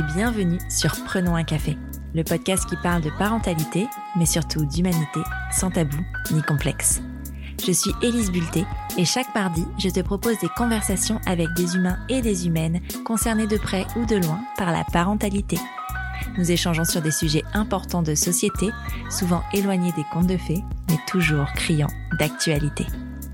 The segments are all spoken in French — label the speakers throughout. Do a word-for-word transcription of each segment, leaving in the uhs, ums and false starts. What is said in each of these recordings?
Speaker 1: bienvenue sur Prenons un café, le podcast qui parle de parentalité, mais surtout d'humanité, sans tabou ni complexe. Je suis Élise Bulté et chaque mardi, je te propose des conversations avec des humains et des humaines concernés de près ou de loin par la parentalité. Nous échangeons sur des sujets importants de société, souvent éloignés des contes de fées, mais toujours criants d'actualité.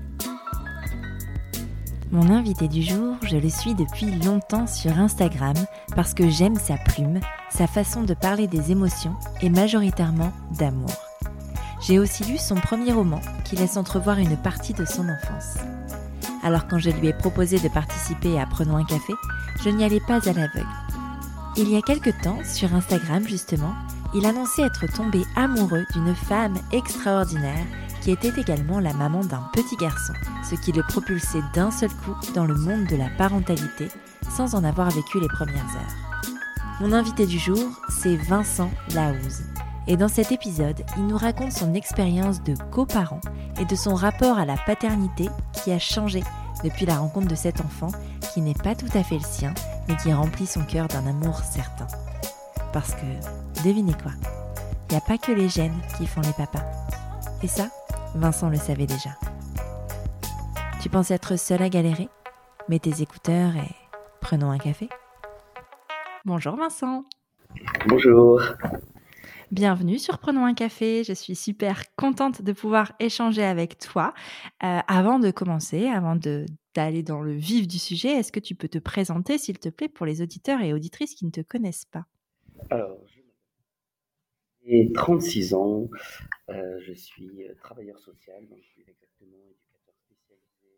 Speaker 1: Mon invité du jour, je le suis depuis longtemps sur Instagram parce que j'aime sa plume, sa façon de parler des émotions et majoritairement d'amour. J'ai aussi lu son premier roman qui laisse entrevoir une partie de son enfance. Alors quand je lui ai proposé de participer à Prenons un café, je n'y allais pas à l'aveugle. Il y a quelque temps, sur Instagram justement, il annonçait être tombé amoureux d'une femme extraordinaire qui était également la maman d'un petit garçon, ce qui le propulsait d'un seul coup dans le monde de la parentalité sans en avoir vécu les premières heures. Mon invité du jour, c'est Vincent Laouze. Et dans cet épisode, il nous raconte son expérience de coparent et de son rapport à la paternité qui a changé depuis la rencontre de cet enfant qui n'est pas tout à fait le sien, mais qui remplit son cœur d'un amour certain. Parce que, devinez quoi, il n'y a pas que les gènes qui font les papas. Et ça, Vincent le savait déjà. Tu penses être seul à galérer ? Mets tes écouteurs et prenons un café. Bonjour Vincent.
Speaker 2: Bonjour.
Speaker 1: Bienvenue sur Prenons un café. Je suis super contente de pouvoir échanger avec toi. Euh, avant de commencer, avant de, d'aller dans le vif du sujet, est-ce que tu peux te présenter, s'il te plaît, pour les auditeurs et auditrices qui ne te connaissent pas ?
Speaker 2: Alors, j'ai trente-six ans, euh, je suis travailleur social, donc je suis exactement éducateur spécialisé.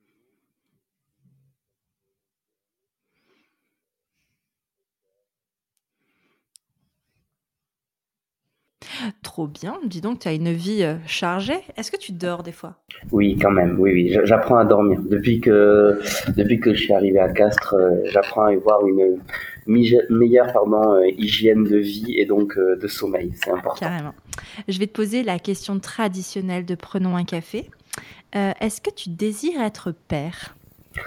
Speaker 1: Trop bien. Dis donc, tu as une vie euh, chargée. Est-ce que tu dors des fois ?
Speaker 2: Oui, quand même, oui, oui, j'apprends à dormir. Depuis que, depuis que je suis arrivé à Castres, euh, j'apprends à avoir une mi- meilleure pardon, euh, hygiène de vie et donc euh, de sommeil, c'est important.
Speaker 1: Carrément. Je vais te poser la question traditionnelle de Prenons un café. Euh, est-ce que tu désires être père ?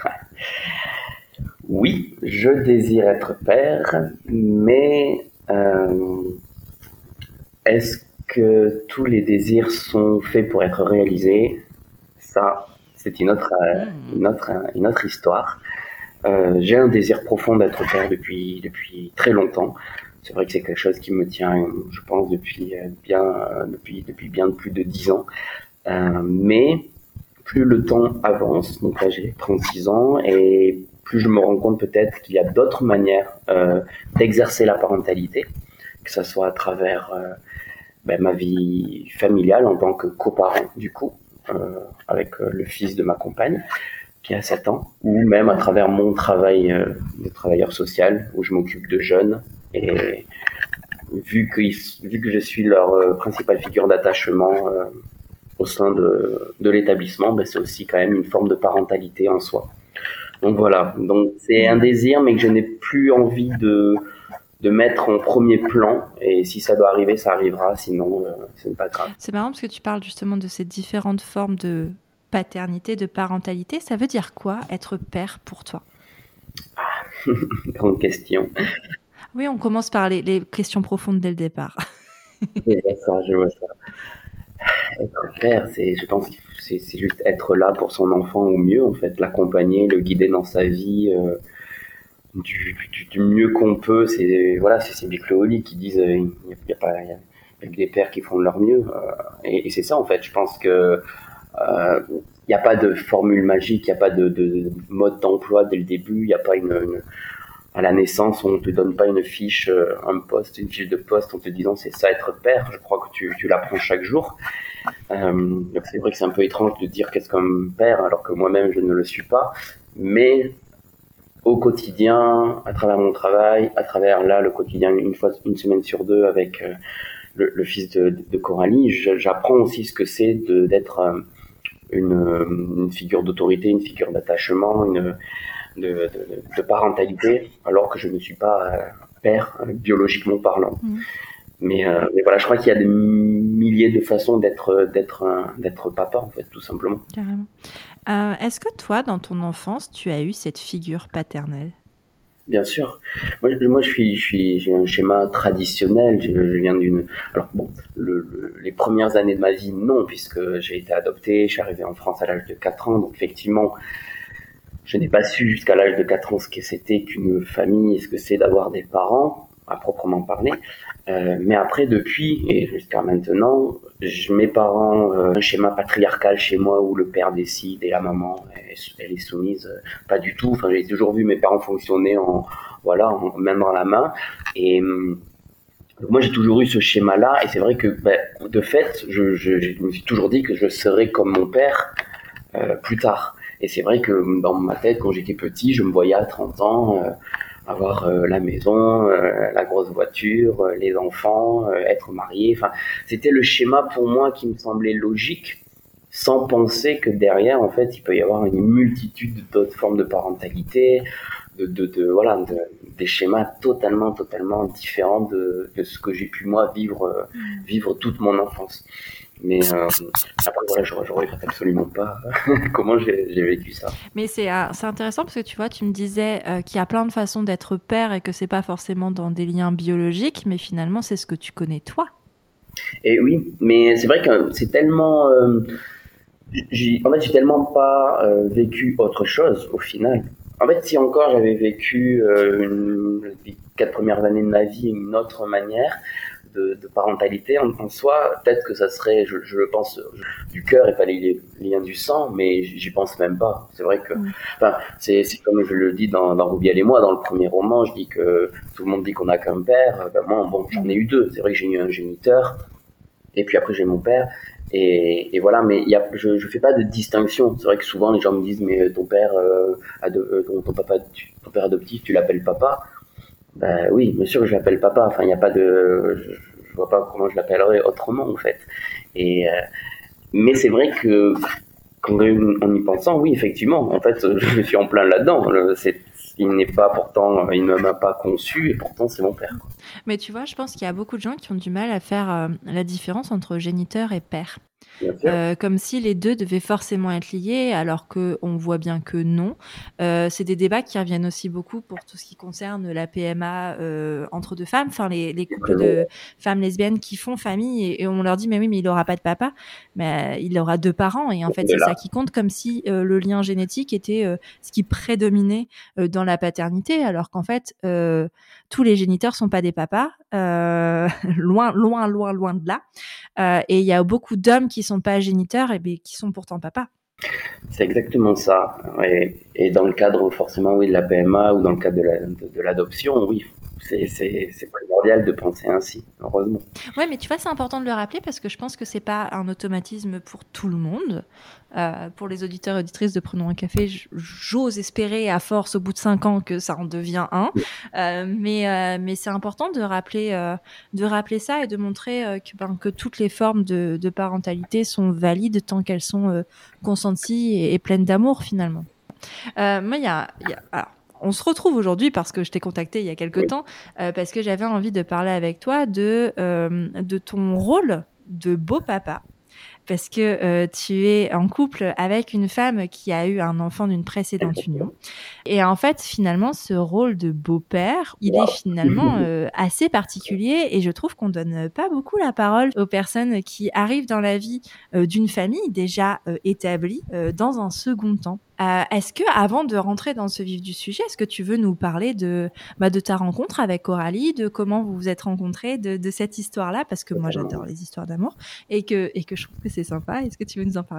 Speaker 2: Oui, je désire être père, mais euh, est-ce que tous les désirs sont faits pour être réalisés ? Ça, c'est une autre, euh,
Speaker 1: Mmh.
Speaker 2: une autre, une autre histoire. Euh, j'ai un désir profond d'être père depuis, depuis très longtemps. C'est vrai que c'est quelque chose qui me tient, je pense, depuis bien, depuis, depuis bien plus de dix ans. Euh, mais plus le temps avance, donc là j'ai trente-six ans, et plus je me rends compte peut-être qu'il y a d'autres manières euh, d'exercer la parentalité, que ce soit à travers euh, ben, ma vie familiale en tant que coparent du coup, euh, avec euh, le fils de ma compagne qui a sept ans, ou même à travers mon travail euh, de travailleur social où je m'occupe de jeunes, et vu que, vu que je suis leur euh, principale figure d'attachement euh, au sein de, de l'établissement, ben c'est aussi quand même une forme de parentalité en soi. Donc voilà, donc c'est un désir mais que je n'ai plus envie de de mettre en premier plan, et si ça doit arriver, ça arrivera, sinon euh, ce n'est pas grave.
Speaker 1: C'est marrant parce que tu parles justement de ces différentes formes de paternité, de parentalité. Ça veut dire quoi être père pour toi ?
Speaker 2: Grande question.
Speaker 1: Oui, on commence par les, les questions profondes dès le départ.
Speaker 2: Je vois ça, je vois ça. Être père, c'est, je pense que c'est, c'est juste être là pour son enfant au mieux, en fait, l'accompagner, le guider dans sa vie euh, du, du, du mieux qu'on peut. C'est voilà, c'est ces Bicléoli qui disent il euh, n'y a, a pas, il y a, y a que des pères qui font de leur mieux, euh, et, et c'est ça en fait. Je pense que il euh, n'y a pas de formule magique, il n'y a pas de, de mode d'emploi dès le début, il n'y a pas une, une à la naissance, on ne te donne pas une fiche, un poste, une fiche de poste en te disant c'est ça être père. Je crois que tu, tu l'apprends chaque jour. Euh, donc c'est vrai que c'est un peu étrange de dire qu'est-ce qu'un père alors que moi-même je ne le suis pas. Mais au quotidien, à travers mon travail, à travers là le quotidien une fois, une semaine sur deux avec euh, le, le fils de, de Coralie, j'apprends aussi ce que c'est de, d'être euh, une, une figure d'autorité, une figure d'attachement, une De, de, de parentalité, alors que je ne suis pas euh, père euh, biologiquement parlant. Mmh. Mais, euh, mais voilà, je crois qu'il y a des milliers de façons d'être, d'être, un, d'être papa, en fait, tout simplement.
Speaker 1: Carrément. Euh, est-ce que toi, dans ton enfance, tu as eu cette figure paternelle ?
Speaker 2: Bien sûr. Moi, je, moi, je suis, je suis, j'ai un schéma traditionnel. Je, je viens d'une. Alors bon, le, le- les premières années de ma vie, non, puisque j'ai été adopté. Je suis arrivé en France à l'âge de quatre ans. Donc effectivement, je n'ai pas su jusqu'à l'âge de quatre ans ce que c'était qu'une famille, ce que c'est d'avoir des parents, à proprement parler. Euh, mais après, depuis et jusqu'à maintenant, je, mes parents, euh, un schéma patriarcal chez moi où le père décide et la maman, elle, elle est soumise, euh, pas du tout. Enfin, j'ai toujours vu mes parents fonctionner en, voilà, en main dans la main. Et hum, donc moi, j'ai toujours eu ce schéma-là. Et c'est vrai que, ben, de fait, je, je, je me suis toujours dit que je serais comme mon père euh, plus tard. Et c'est vrai que dans ma tête, quand j'étais petit, je me voyais à trente ans euh, avoir euh, la maison, euh, la grosse voiture, euh, les enfants, euh, être marié. Enfin, c'était le schéma pour moi qui me semblait logique, sans penser que derrière, en fait, il peut y avoir une multitude d'autres formes de parentalité, de, de, de voilà, de, des schémas totalement, totalement différents de, de ce que j'ai pu moi vivre, euh, vivre toute mon enfance. Mais euh, après, voilà, je, je regrette absolument pas comment j'ai, j'ai vécu ça.
Speaker 1: Mais c'est euh, c'est intéressant parce que tu vois, tu me disais euh, qu'il y a plein de façons d'être père et que c'est pas forcément dans des liens biologiques, mais finalement, c'est ce que tu connais toi.
Speaker 2: Et oui, mais c'est vrai que c'est tellement... Euh, j'ai, en fait, j'ai tellement pas euh, vécu autre chose au final. En fait, si encore j'avais vécu euh, une, les quatre premières années de ma vie d'une autre manière de, de parentalité en, en soi, peut-être que ça serait, je, je le pense, du cœur et pas les liens du sang, mais j'y pense même pas. C'est vrai que,
Speaker 1: Mm.
Speaker 2: enfin, c'est, c'est comme je le dis dans, dans Rubiel et moi, dans le premier roman, je dis que tout le monde dit qu'on n'a qu'un père. Ben moi, bon, j'en ai eu deux. C'est vrai que j'ai eu un géniteur, et puis après j'ai mon père. Et, et voilà, mais y a, je, je fais pas de distinction. C'est vrai que souvent les gens me disent, mais ton père, euh, ado, euh, ton, ton papa, tu, ton père adoptif, tu l'appelles papa. Ben oui, bien sûr que je l'appelle papa. Enfin, il n'y a pas de, je, je vois pas comment je l'appellerais autrement en fait. Et euh, mais c'est vrai que quand, en y pensant, oui, effectivement, en fait, je suis en plein là-dedans. Le, c'est, il n'est pas pourtant, il ne m'a pas conçu et pourtant c'est mon père. Quoi.
Speaker 1: Mais tu vois, je pense qu'il y a beaucoup de gens qui ont du mal à faire euh, la différence entre géniteur et père. Euh, comme si les deux devaient forcément être liés, alors qu'on voit bien que non. Euh, c'est des débats qui reviennent aussi beaucoup pour tout ce qui concerne la P M A euh, entre deux femmes, enfin les, les couples de femmes lesbiennes qui font famille, et, et on leur dit mais oui, mais il n'aura pas de papa, mais il aura deux parents, et en fait c'est ça qui compte, comme si euh, le lien génétique était euh, ce qui prédominait euh, dans la paternité, alors qu'en fait euh, tous les géniteurs sont pas des papas, euh, loin, loin, loin, loin de là. Euh, et il y a beaucoup d'hommes qui sont pas géniteurs et bien, qui sont pourtant papas.
Speaker 2: C'est exactement ça. Et, et dans le cadre forcément oui de la P M A ou dans le cadre de, la, de, de l'adoption, oui, c'est, c'est, c'est primordial de penser ainsi, heureusement.
Speaker 1: Ouais, mais tu vois, c'est important de le rappeler parce que je pense que c'est pas un automatisme pour tout le monde. Euh, pour les auditeurs et auditrices de Prenons un café, j'ose espérer à force au bout de cinq ans que ça en devient un. Euh, mais euh, mais c'est important de rappeler euh, de rappeler ça et de montrer euh, que ben, que toutes les formes de, de parentalité sont valides tant qu'elles sont euh, consenties et, et pleines d'amour finalement. Euh, moi, il y a, y a alors, on se retrouve aujourd'hui parce que je t'ai contacté il y a quelque
Speaker 2: Oui.
Speaker 1: temps, euh, parce que j'avais envie de parler avec toi de, euh, de ton rôle de beau papa. Parce que euh, tu es en couple avec une femme qui a eu un enfant d'une précédente union. Et en fait, finalement, ce rôle de beau-père, il wow. est finalement euh, assez particulier, et je trouve qu'on donne pas beaucoup la parole aux personnes qui arrivent dans la vie euh, d'une famille déjà euh, établie euh, dans un second temps. Euh, est-ce que, avant de rentrer dans ce vif du sujet, est-ce que tu veux nous parler de, bah, de ta rencontre avec Coralie, de comment vous vous êtes rencontrés, de, de cette histoire-là, parce que moi j'adore les histoires d'amour et que, et que je trouve que c'est sympa. Est-ce que tu veux nous en parler ?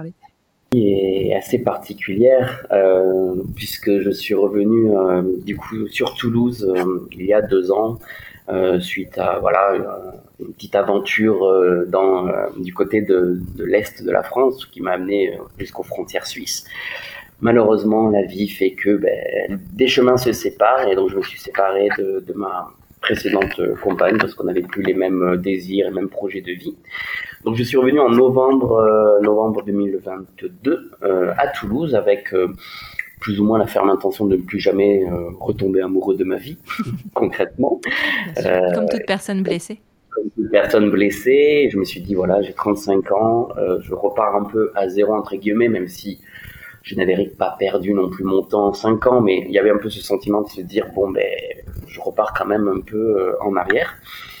Speaker 2: Est assez particulière euh, puisque je suis revenu euh, du coup sur Toulouse euh, il y a deux ans euh, suite à voilà une, une petite aventure euh, dans euh, du côté de, de l'est de la France qui m'a amené jusqu'aux frontières suisses. Malheureusement, la vie fait que ben, des chemins se séparent et donc je me suis séparé de, de ma précédente compagne parce qu'on n'avait plus les mêmes désirs et mêmes projets de vie. Donc je suis revenu en novembre, euh, novembre deux mille vingt-deux euh, à Toulouse avec euh, plus ou moins la ferme intention de ne plus jamais euh, retomber amoureux de ma vie, concrètement.
Speaker 1: Euh, comme toute personne blessée.
Speaker 2: Comme toute personne blessée, je me suis dit voilà, j'ai trente-cinq ans, euh, je repars un peu à zéro entre guillemets, même si je n'avais pas perdu non plus mon temps en cinq ans, mais il y avait un peu ce sentiment de se dire, bon, ben, je repars quand même un peu en arrière.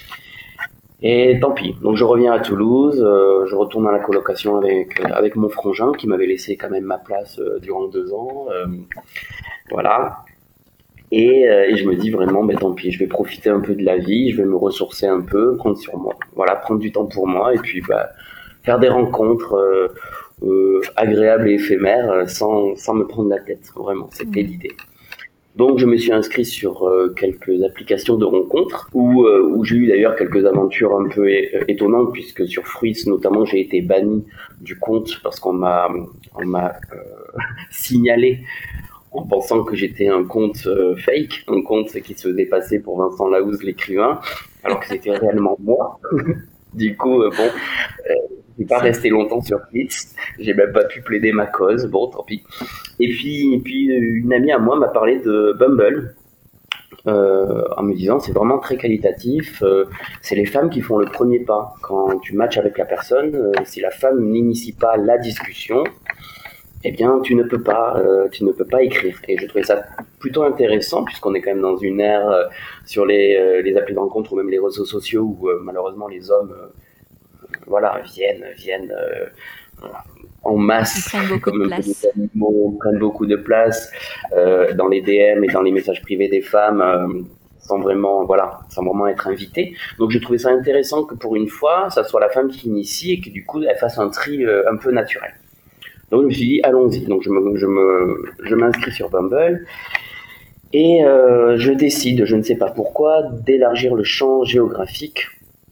Speaker 2: Et tant pis. Donc je reviens à Toulouse, euh, je retourne à la colocation avec, avec mon frangin qui m'avait laissé quand même ma place euh, durant deux ans. Euh, voilà. Et, euh, et je me dis vraiment, ben tant pis, je vais profiter un peu de la vie, je vais me ressourcer un peu, prendre sur moi, voilà, prendre du temps pour moi et puis bah, faire des rencontres euh, euh, agréables et éphémères sans, sans me prendre la tête. Vraiment, c'était mmh. l'idée. Donc je me suis inscrit sur euh, quelques applications de rencontres où, euh, où j'ai eu d'ailleurs quelques aventures un peu é- étonnantes puisque sur Fruits notamment j'ai été banni du compte parce qu'on m'a, on m'a euh, signalé en pensant que j'étais un compte euh, fake, un compte qui se faisait passer pour Vincent Laouze l'écrivain, alors que c'était réellement moi. Du coup, euh, bon, euh, j'ai pas resté longtemps sur Flitz, j'ai même pas pu plaider ma cause, bon, tant pis. Et puis, et puis une amie à moi m'a parlé de Bumble, euh, en me disant c'est vraiment très qualitatif, euh, c'est les femmes qui font le premier pas. Quand tu matches avec la personne, euh, si la femme n'initie pas la discussion, eh bien, tu ne peux pas, euh, tu ne peux pas écrire. Et je trouvais ça plutôt intéressant, puisqu'on est quand même dans une ère euh, sur les, euh, les applis de rencontre ou même les réseaux sociaux où euh, malheureusement les hommes, euh, voilà, viennent, viennent euh, en masse, comme un peu des animaux, prennent beaucoup de place euh, dans les D M et dans les messages privés des femmes. Euh, sans vraiment, voilà, sans vraiment être invités. Donc je trouvais ça intéressant que pour une fois, ça soit la femme qui initie et que du coup elle fasse un tri euh, un peu naturel. Donc je me suis dit, allons-y. Donc je, me, je, me, je m'inscris sur Bumble et euh, je décide, je ne sais pas pourquoi, d'élargir le champ géographique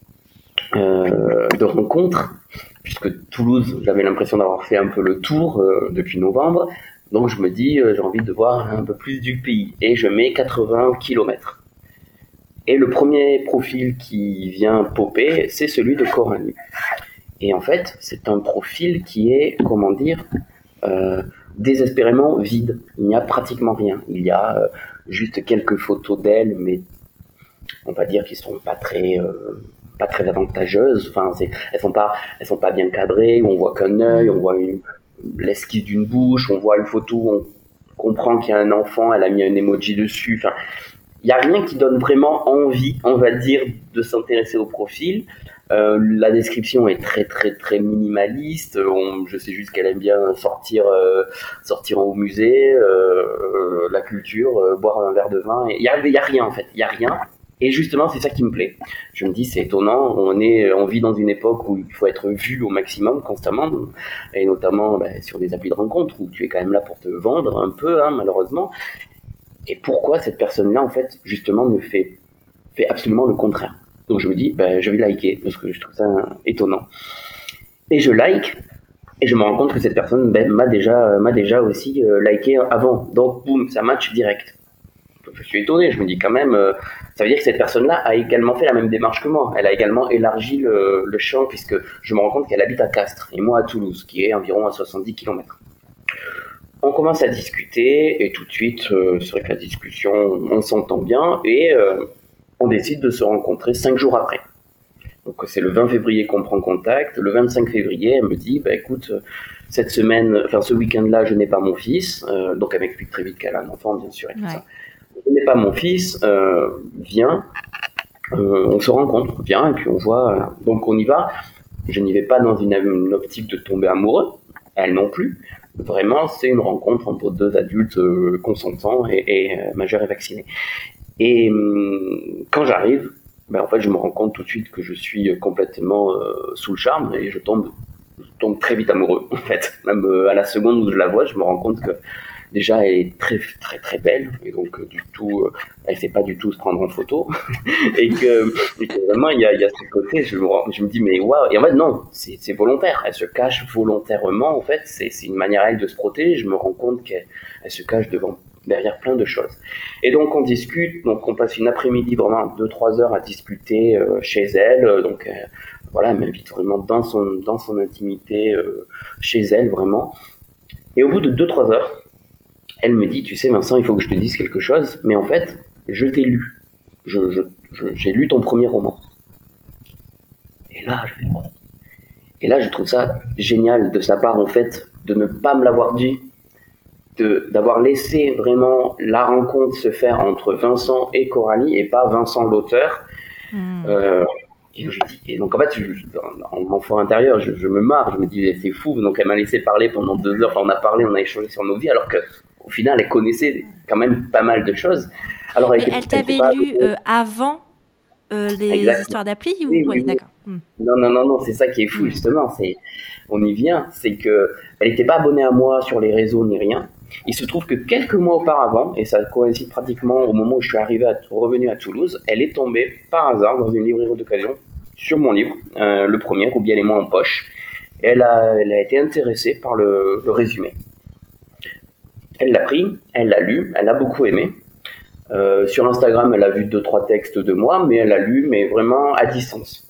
Speaker 2: euh, de rencontres, puisque Toulouse, j'avais l'impression d'avoir fait un peu le tour euh, depuis novembre. Donc je me dis, euh, j'ai envie de voir un peu plus du pays. Et je mets quatre-vingts kilomètres. Et le premier profil qui vient popper, c'est celui de Coralie. Et en fait, c'est un profil qui est, comment dire, euh, désespérément vide. Il n'y a pratiquement rien. Il y a euh, juste quelques photos d'elle, mais on va dire qu'elles sont pas très, euh, pas très avantageuses. Enfin, c'est, elles sont pas, elles sont pas bien cadrées. On voit qu'un œil, on voit une, l'esquisse d'une bouche, on voit une photo, on comprend qu'il y a un enfant, elle a mis un emoji dessus. Enfin, il n'y a rien qui donne vraiment envie, on va dire, de s'intéresser au profil. Euh, la description est très très très minimaliste. On, je sais juste qu'elle aime bien sortir euh, sortir au musée, euh, euh, la culture, euh, boire un verre de vin. Il y a, y a rien en fait, il y a rien. Et justement, c'est ça qui me plaît. Je me dis, c'est étonnant. On est, on vit dans une époque où il faut être vu au maximum, constamment, et notamment bah, sur des applis de rencontres où tu es quand même là pour te vendre un peu, hein, malheureusement. Et pourquoi cette personne-là, en fait, justement, me fait fait absolument le contraire. Donc je me dis, ben, je vais liker, parce que je trouve ça étonnant. Et je like, et je me rends compte que cette personne ben, m'a déjà, m'a déjà aussi euh, liké avant. Donc boum, ça match direct. Donc, je suis étonné, je me dis quand même, euh, ça veut dire que cette personne-là a également fait la même démarche que moi. Elle a également élargi le, le champ, puisque je me rends compte qu'elle habite à Castres, et moi à Toulouse, qui est environ à soixante-dix kilomètres. On commence à discuter, et tout de suite, euh, c'est vrai que la discussion, on s'entend bien, et... Euh, on décide de se rencontrer cinq jours après. Donc c'est le vingt février qu'on prend contact. Le vingt-cinq février, elle me dit, bah écoute, cette semaine, enfin ce week-end-là, je n'ai pas mon fils. Euh, donc elle m'explique très vite qu'elle a un enfant, bien sûr, et tout ouais. ça. Je n'ai pas mon fils, euh, viens, euh, on se rencontre, viens, et puis on voit. Euh, donc on y va. Je n'y vais pas dans une, une optique de tomber amoureux, elle non plus. Vraiment, c'est une rencontre entre deux adultes euh, consentants et, et euh, majeurs et vaccinés. Et hum, quand j'arrive, ben en fait, je me rends compte tout de suite que je suis complètement euh, sous le charme et je tombe, je tombe très vite amoureux. En fait, même euh, à la seconde où je la vois, je me rends compte que déjà elle est très très très belle et donc euh, du tout, euh, elle sait pas du tout se prendre en photo et, que, et que vraiment il y a, il y a ce côté, je me, je me dis mais waouh. Et en fait non, c'est, c'est volontaire. Elle se cache volontairement. En fait, c'est, c'est une manière à elle de se protéger. Je me rends compte qu'elle elle se cache devant. derrière plein de choses. Et donc on discute, donc on passe une après-midi vraiment deux trois heures à discuter euh, chez elle, donc euh, voilà, elle m'invite vraiment dans son, dans son intimité euh, chez elle vraiment. Et au bout de deux trois heures, elle me dit, tu sais Vincent, il faut que je te dise quelque chose, mais en fait, je t'ai lu. Je, je, je, j'ai lu ton premier roman. Et là, je fais, et là, je trouve ça génial de sa part, en fait, de ne pas me l'avoir dit. de, d'avoir laissé vraiment la rencontre se faire entre Vincent et Coralie et pas Vincent l'auteur. Mmh. Euh, et, je dis, et donc en fait, je, je, en mon fort intérieur, je, je me marre, je me dis c'est fou. Donc elle m'a laissé parler pendant deux heures, enfin, on a parlé, on a échangé sur nos vies, alors que au final, elle connaissait quand même pas mal de choses.
Speaker 1: Alors, elle, elle t'avait lu euh, avant euh, les Exactement. histoires d'appli ou...
Speaker 2: Oui, oui,
Speaker 1: oui,
Speaker 2: oui.
Speaker 1: D'accord.
Speaker 2: Mmh. Non, non, non, non, c'est ça qui est fou, mmh. justement. C'est, on y vient, c'est que elle n'était pas abonnée à moi sur les réseaux ni rien. Il se trouve que quelques mois auparavant, et ça coïncide pratiquement au moment où je suis arrivé à, revenu à Toulouse, elle est tombée par hasard dans une librairie d'occasion sur mon livre, euh, le premier, Ou bien les mots en poche. Et elle a, elle a été intéressée par le, le résumé. Elle l'a pris, elle l'a lu, elle a beaucoup aimé. Euh, sur Instagram, elle a vu deux, trois textes de moi, mais elle a lu, mais vraiment à distance.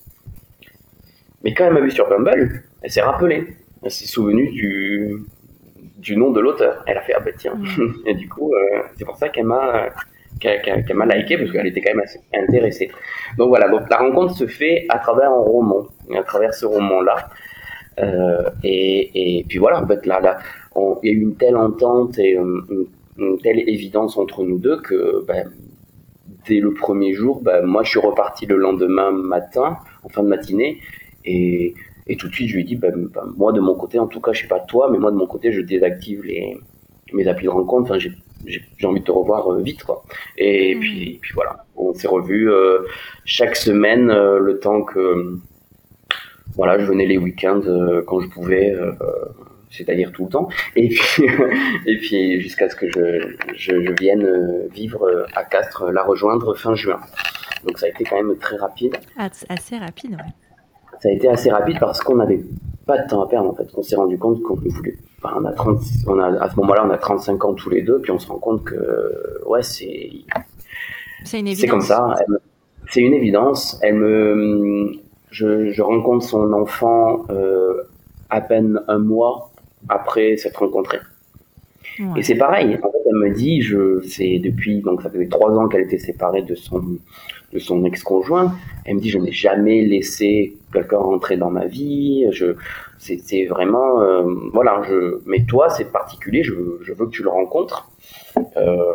Speaker 2: Mais quand elle m'a vu sur Bumble, elle s'est rappelée. Elle s'est souvenue du, du nom de l'auteur. Elle a fait, ah ben tiens. Mmh. Et du coup, euh, c'est pour ça qu'elle m'a, qu'elle, qu'elle m'a liké, parce qu'elle était quand même assez intéressée. Donc voilà, donc la rencontre se fait à travers un roman, à travers ce roman-là. Euh, et, et puis voilà, en fait, là, là, on, il y a eu une telle entente et une, une telle évidence entre nous deux que ben, dès le premier jour, ben, moi je suis reparti le lendemain matin, en fin de matinée, et, et tout de suite je lui ai dit, ben, ben, moi de mon côté, en tout cas je sais pas toi, mais moi de mon côté je désactive les, mes applis de rencontre, enfin j'ai, j'ai, j'ai envie de te revoir euh, vite quoi. Et, mmh. puis, et puis voilà, on s'est revus euh, chaque semaine euh, le temps que, voilà, je venais les week-ends euh, quand je pouvais, euh, c'est-à-dire tout le temps, et puis, et puis jusqu'à ce que je, je, je vienne vivre à Castres, la rejoindre fin juin. Donc ça a été quand même très rapide.
Speaker 1: Ah, assez rapide, ouais.
Speaker 2: Ça a été assez rapide parce qu'on n'avait pas de temps à perdre en fait. On s'est rendu compte qu'on voulait. Enfin, on a trente, on a à ce moment-là, on a trente-cinq ans tous les deux, puis on se rend compte que ouais, c'est.
Speaker 1: C'est une évidence.
Speaker 2: C'est comme ça. Elle, c'est une évidence. Elle me. Je, je rencontre son enfant euh, à peine un mois après s'être rencontrés. Ouais. Et c'est pareil. En fait, elle me dit, je, c'est depuis, donc ça faisait trois ans qu'elle était séparée de son, de son ex-conjoint. Elle me dit, je n'ai jamais laissé quelqu'un rentrer dans ma vie. Je, c'est, c'est vraiment, euh, voilà. Je, mais toi, c'est particulier. Je, je veux que tu le rencontres. Euh,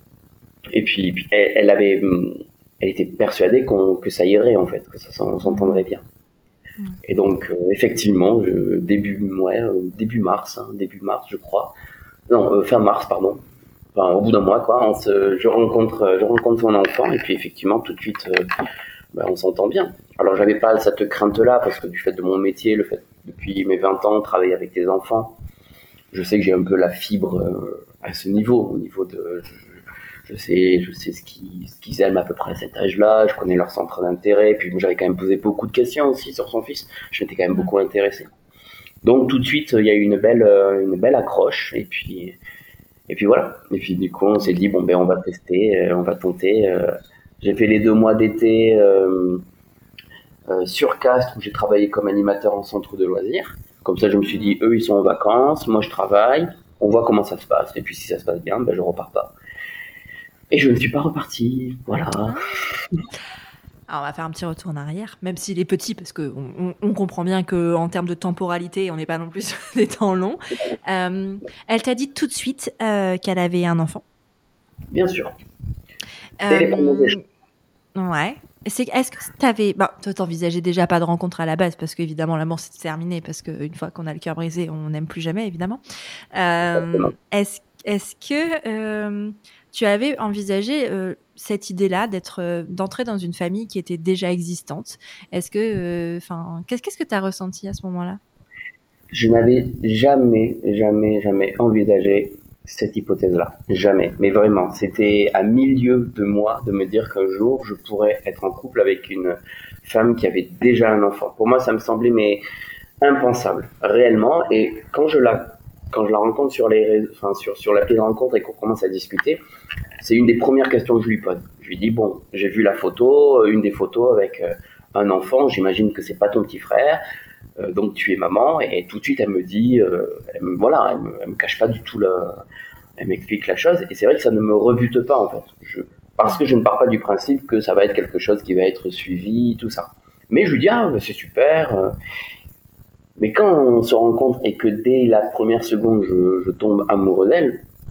Speaker 2: et puis, puis elle, elle avait, elle était persuadée qu'on, que ça irait en fait, que ça s'entendrait bien. Mmh. Et donc, euh, effectivement, je, début, ouais, début mars, hein, début mars, je crois. Non, euh, fin mars, pardon. Enfin, au bout d'un mois, quoi. On se, je rencontre, je rencontre son enfant et puis effectivement, tout de suite, euh, ben, on s'entend bien. Alors, j'avais pas cette crainte-là parce que du fait de mon métier, le fait depuis mes vingt ans, travailler avec des enfants, je sais que j'ai un peu la fibre euh, à ce niveau, au niveau de. Je, Je sais, je sais ce qu'ils, ce qu'ils aiment à peu près à cet âge-là, je connais leur centre d'intérêt, puis j'avais quand même posé beaucoup de questions aussi sur son fils, je m'étais quand même beaucoup intéressé. Donc tout de suite, il y a eu une belle, une belle accroche, et puis, et puis voilà. Et puis du coup, on s'est dit, bon ben on va tester, on va tenter. J'ai fait les deux mois d'été euh, euh, sur Castres, où j'ai travaillé comme animateur en centre de loisirs. Comme ça, je me suis dit, eux ils sont en vacances, moi je travaille, on voit comment ça se passe, et puis si ça se passe bien, ben je repars pas. Et je ne suis pas reparti, voilà.
Speaker 1: Alors on va faire un petit retour en arrière, même s'il est petit, parce qu'on on, on comprend bien qu'en termes de temporalité, on n'est pas non plus sur des temps longs. Euh, elle t'a dit tout de suite euh, qu'elle avait un enfant.
Speaker 2: Bien sûr.
Speaker 1: Euh, ouais. C'est, est-ce que tu avais... Bon, toi, t'envisageais déjà pas de rencontre à la base, parce qu'évidemment, l'amour, c'est terminé, parce qu'une fois qu'on a le cœur brisé, on n'aime plus jamais, évidemment. Euh, est-ce, est-ce que... Euh, tu avais envisagé euh, cette idée-là d'être, euh, d'entrer dans une famille qui était déjà existante. Est-ce que, enfin, euh, qu'est-ce, qu'est-ce que tu as ressenti à ce moment-là ?
Speaker 2: Je n'avais jamais, jamais, jamais envisagé cette hypothèse-là. Jamais. Mais vraiment, c'était à mille lieues de moi de me dire qu'un jour, je pourrais être en couple avec une femme qui avait déjà un enfant. Pour moi, ça me semblait mais impensable, réellement. Et quand je la quand je la rencontre sur les, enfin sur sur l'appli de rencontre et qu'on commence à discuter, c'est une des premières questions que je lui pose. Je lui dis bon, j'ai vu la photo, une des photos avec euh, un enfant. J'imagine que c'est pas ton petit frère, euh, donc tu es maman. Et tout de suite elle me dit, euh, elle me, voilà, elle me, elle me cache pas du tout la, elle m'explique la chose. Et c'est vrai que ça ne me rebute pas en fait, je, parce que je ne pars pas du principe que ça va être quelque chose qui va être suivi, tout ça. Mais je lui dis ah bah, c'est super. Euh, Mais quand on se rencontre et que dès la première seconde, je, je tombe amoureux d'elle,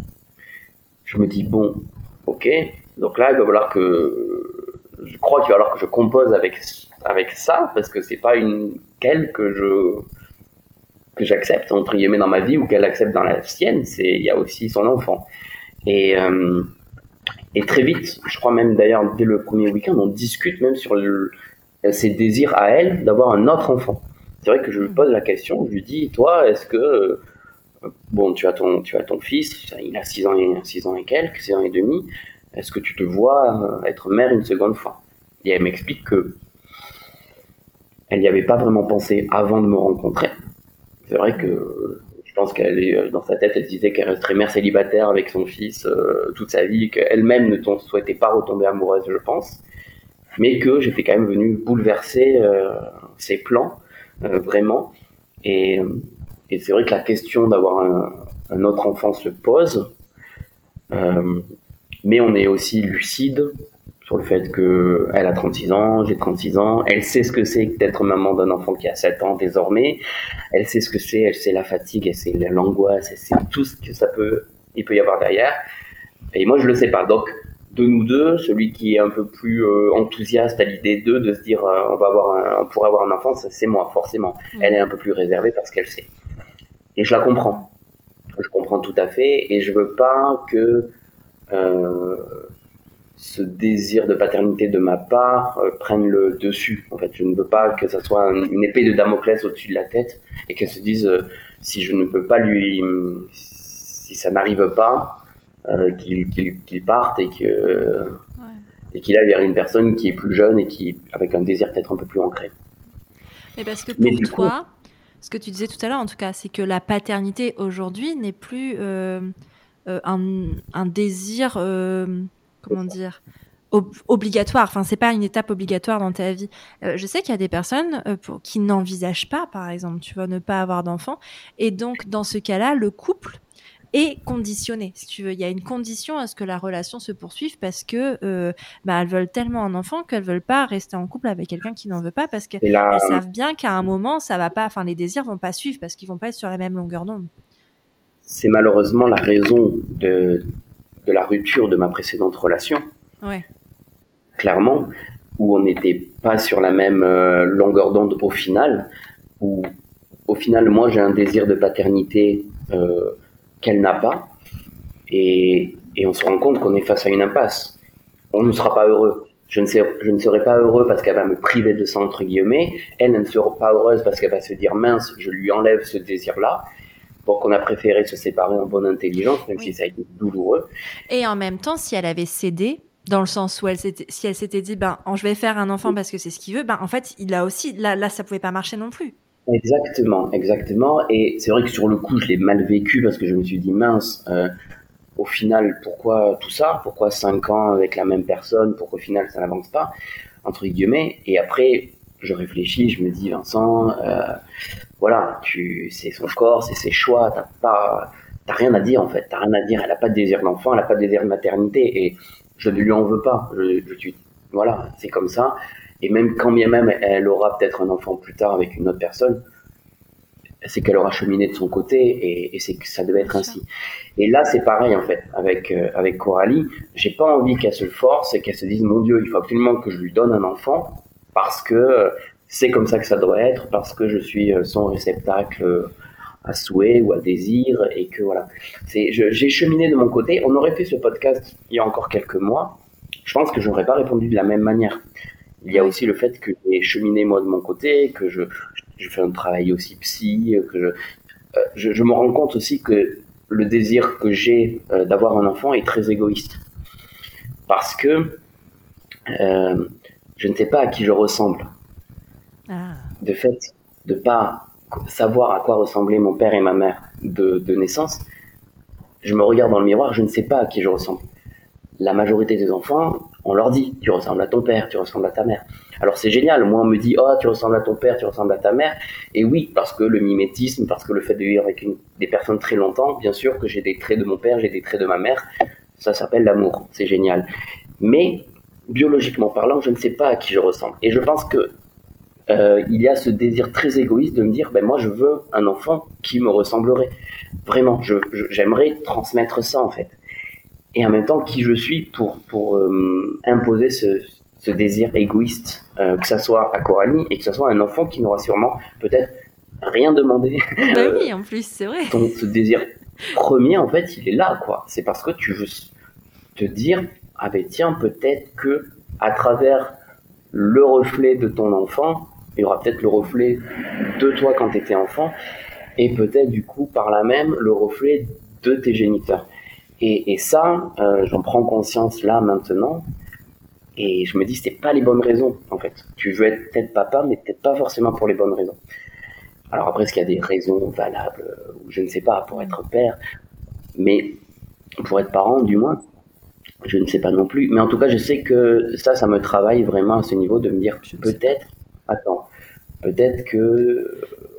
Speaker 2: je me dis, bon, ok, donc là, il va falloir que, je crois qu'il va falloir que je compose avec, avec ça, parce que c'est pas une, qu'elle que je, que j'accepte, entre guillemets, dans ma vie, ou qu'elle accepte dans la sienne, c'est, il y a aussi son enfant. Et, euh, et très vite, je crois même d'ailleurs, dès le premier week-end, on discute même sur le, ses désirs à elle d'avoir un autre enfant. C'est vrai que je lui pose la question, je lui dis, toi, est-ce que, bon, tu as ton, tu as ton fils, il a six ans et, six ans et quelques, six ans et demi, est-ce que tu te vois être mère une seconde fois? Et elle m'explique que elle n'y avait pas vraiment pensé avant de me rencontrer. C'est vrai que je pense qu'elle est, dans sa tête, elle disait qu'elle resterait mère célibataire avec son fils euh, toute sa vie, qu'elle-même ne souhaitait pas retomber amoureuse, je pense, mais que j'étais quand même venu bouleverser euh, ses plans, euh, vraiment. Et, et c'est vrai que la question d'avoir un, un autre enfant se pose, euh, mais on est aussi lucide sur le fait qu'elle a trente-six ans, j'ai trente-six ans, elle sait ce que c'est d'être maman d'un enfant qui a sept ans désormais, elle sait ce que c'est, elle sait la fatigue, elle sait l'angoisse, elle sait tout ce que ça peut, il peut y avoir derrière, et moi je le sais pas. Donc de nous deux, celui qui est un peu plus euh, enthousiaste à l'idée d'eux, de se dire euh, on va avoir un, on pourrait avoir un enfant, c'est moi forcément. Mmh. Elle est un peu plus réservée parce qu'elle sait. Et je la comprends, je comprends tout à fait, et je veux pas que euh, ce désir de paternité de ma part euh, prenne le dessus. En fait, je ne veux pas que ça soit un, une épée de Damoclès au-dessus de la tête et qu'elle se dise euh, si je ne peux pas lui, si ça n'arrive pas, euh, qu'il, qu'il, qu'il parte et que euh, ouais. et qu'il aille vers une personne qui est plus jeune et qui avec un désir peut-être un peu plus ancré.
Speaker 1: Mais parce que pour Mais toi, coup, ce que tu disais tout à l'heure, en tout cas, c'est que la paternité aujourd'hui n'est plus euh, euh, un, un désir. Euh, comment dire, ob- obligatoire. Enfin, c'est pas une étape obligatoire dans ta vie. Euh, je sais qu'il y a des personnes euh, pour, qui n'envisagent pas, par exemple, tu vois, ne pas avoir d'enfant. Et donc, dans ce cas-là, le couple est conditionné, si tu veux. Il y a une condition à ce que la relation se poursuive parce que euh, bah, elles veulent tellement un enfant qu'elles veulent pas rester en couple avec quelqu'un qui n'en veut pas parce qu'elles là... savent bien qu'à un moment, ça va pas, enfin, les désirs vont pas suivre parce qu'ils vont pas être sur la même longueur d'onde.
Speaker 2: C'est malheureusement la raison de de la rupture de ma précédente relation,
Speaker 1: ouais.
Speaker 2: clairement, où on n'était pas sur la même euh, longueur d'onde au final, où au final, moi j'ai un désir de paternité euh, qu'elle n'a pas, et, et on se rend compte qu'on est face à une impasse. On ne sera pas heureux. Je ne, sais, je ne serai pas heureux parce qu'elle va me priver de ça, entre guillemets. Elle ne sera pas heureuse parce qu'elle va se dire, mince, je lui enlève ce désir-là. Donc on a préféré se séparer en bonne intelligence, même oui. si ça a été douloureux.
Speaker 1: Et en même temps, si elle avait cédé, dans le sens où elle s'était, si elle s'était dit, ben, je vais faire un enfant parce que c'est ce qu'il veut, ben, en fait, il a aussi, là, là, ça pouvait pas marcher non plus.
Speaker 2: Exactement, exactement. Et c'est vrai que sur le coup, je l'ai mal vécu parce que je me suis dit, mince, euh, au final, pourquoi tout ça? Pourquoi cinq ans avec la même personne pour qu'au final, ça n'avance pas, entre guillemets. Et après, je réfléchis, je me dis, Vincent, euh, voilà, tu, c'est son corps, c'est ses choix, t'as pas, t'as rien à dire en fait, t'as rien à dire. Elle a pas de désir d'enfant, elle a pas de désir de maternité, et je ne lui en veux pas. Je, je suis, voilà, c'est comme ça. Et même quand bien même elle aura peut-être un enfant plus tard avec une autre personne, c'est qu'elle aura cheminé de son côté, et, et c'est que ça devait être ainsi. Et là, c'est pareil en fait avec euh, avec Coralie. J'ai pas envie qu'elle se force et qu'elle se dise, mon Dieu, il faut absolument que je lui donne un enfant parce que euh, c'est comme ça que ça doit être, parce que je suis son réceptacle à souhait ou à désir, et que voilà. C'est, je, j'ai cheminé de mon côté. On aurait fait ce podcast il y a encore quelques mois. Je pense que je n'aurais pas répondu de la même manière. Il y a aussi le fait que j'ai cheminé moi de mon côté, que je, je fais un travail aussi psy, que je, euh, je, je me rends compte aussi que le désir que j'ai euh, d'avoir un enfant est très égoïste. Parce que euh, je ne sais pas à qui je ressemble.
Speaker 1: Ah.
Speaker 2: De fait, de pas savoir à quoi ressemblaient mon père et ma mère de, de naissance, je me regarde dans le miroir, je ne sais pas à qui je ressemble. La majorité des enfants, on leur dit, tu ressembles à ton père, tu ressembles à ta mère. Alors c'est génial, moi on me dit, oh tu ressembles à ton père, tu ressembles à ta mère. Et oui, parce que le mimétisme, parce que le fait de vivre avec une, des personnes très longtemps, bien sûr que j'ai des traits de mon père, j'ai des traits de ma mère, ça s'appelle l'amour, c'est génial. Mais biologiquement parlant, je ne sais pas à qui je ressemble. Et je pense que Euh, il y a ce désir très égoïste de me dire, ben moi je veux un enfant qui me ressemblerait. Vraiment, je, je, j'aimerais transmettre ça en fait. et en même temps qui je suis pour, pour euh, imposer ce, ce désir égoïste, euh, que ça soit à Coralie et que ce soit un enfant qui n'aura sûrement peut-être rien demandé.
Speaker 1: Bah oui, en plus, c'est vrai.
Speaker 2: Ton, ce désir premier, en fait, il est là, quoi. C'est parce que tu veux te dire, ah ben tiens, peut-être que à travers le reflet de ton enfant, il y aura peut-être le reflet de toi quand tu étais enfant, et peut-être du coup par là même le reflet de tes géniteurs. Et, et ça, euh, j'en prends conscience là maintenant, et je me dis c'est pas les bonnes raisons en fait. Tu veux être peut-être papa, mais peut-être pas forcément pour les bonnes raisons. Alors après, est-ce qu'il y a des raisons valables, ou je ne sais pas, pour être père, mais pour être parent du moins, je ne sais pas non plus. Mais en tout cas, je sais que ça, ça me travaille vraiment à ce niveau de me dire peut-être, attends, peut-être que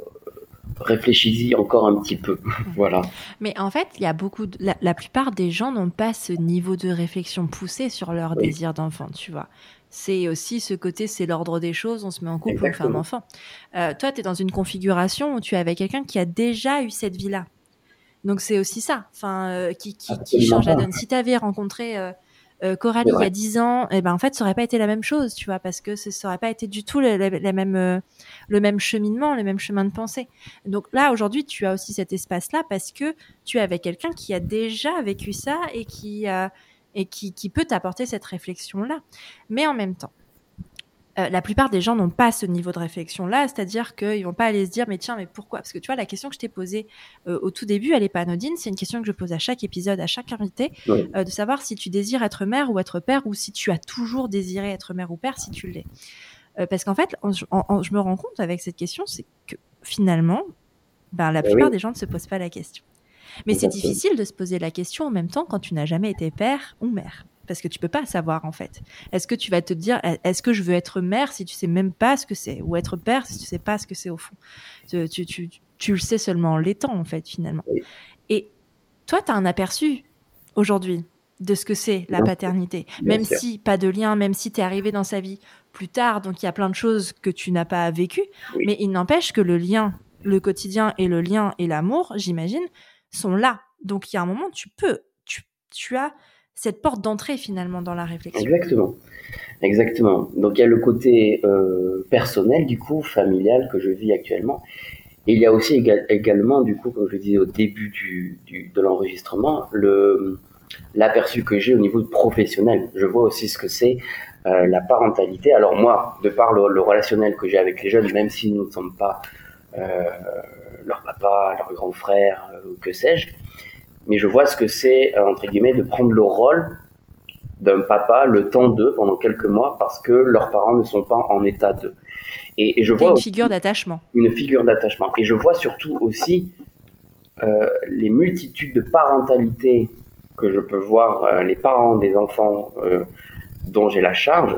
Speaker 2: réfléchis-y encore un petit peu. Voilà.
Speaker 1: Mais en fait, il y a beaucoup de... la, la plupart des gens n'ont pas ce niveau de réflexion poussé sur leur
Speaker 2: Oui.
Speaker 1: désir d'enfant, tu vois. C'est aussi ce côté, c'est l'ordre des choses, on se met en couple, on fait un enfant. Euh, toi, tu es dans une configuration où tu es avec quelqu'un qui a déjà eu cette vie-là. Donc, c'est aussi ça, enfin, euh, qui, qui, qui change la donne. Si tu avais rencontré euh, euh, Coralie il y a dix ans, eh ben, en fait, ça n'aurait pas été la même chose, tu vois, parce que ça n'aurait pas été du tout le, le, le, même, euh, le même cheminement, le même chemin de pensée. Donc là, aujourd'hui, tu as aussi cet espace-là parce que tu es avec quelqu'un qui a déjà vécu ça et qui, euh, et qui, qui peut t'apporter cette réflexion-là. Mais en même temps, Euh, la plupart des gens n'ont pas ce niveau de réflexion-là, c'est-à-dire qu'ils vont pas aller se dire mais tiens, mais pourquoi ? Parce que tu vois, la question que je t'ai posée euh, au tout début, elle est pas anodine, c'est une question que je pose à chaque épisode, à chaque invité,
Speaker 2: Oui.
Speaker 1: euh, de savoir si tu désires être mère ou être père, ou si tu as toujours désiré être mère ou père, si tu l'es. Euh, parce qu'en fait, en, en, en, je me rends compte avec cette question, c'est que finalement, ben, la plupart oui. des gens ne se posent pas la question. Mais Exactement. C'est difficile de se poser la question en même temps quand tu n'as jamais été père ou mère. Parce que tu peux pas savoir, en fait. Est-ce que tu vas te dire, est-ce que je veux être mère si tu sais même pas ce que c'est, ou être père si tu sais pas ce que c'est au fond. Tu, tu, tu, tu le sais seulement en l'étant, en fait, finalement. Oui. Et toi, tu as un aperçu aujourd'hui de ce que c'est la paternité. Bien même sûr. Si pas de lien, même si tu es arrivé dans sa vie plus tard, donc il y a plein de choses que tu n'as pas vécues, oui. Mais il n'empêche que le lien, le quotidien et le lien et l'amour, j'imagine, sont là. Donc il y a un moment, tu peux, tu, tu as cette porte d'entrée finalement dans la réflexion.
Speaker 2: Exactement, exactement. Donc il y a le côté euh, personnel du coup, familial que je vis actuellement. Et il y a aussi éga- également du coup, comme je le disais au début du, du, de l'enregistrement, le, l'aperçu que j'ai au niveau professionnel. Je vois aussi ce que c'est euh, la parentalité. Alors moi, de par le, le relationnel que j'ai avec les jeunes, même si nous ne sommes pas euh, leur papa, leur grand frère, euh, que sais-je, mais je vois ce que c'est, euh, entre guillemets, de prendre le rôle d'un papa le temps d'eux pendant quelques mois parce que leurs parents ne sont pas en état d'eux. Et, et je vois
Speaker 1: une
Speaker 2: aussi,
Speaker 1: figure d'attachement.
Speaker 2: Une figure d'attachement. Et je vois surtout aussi euh, les multitudes de parentalité que je peux voir, euh, les parents des enfants euh, dont j'ai la charge.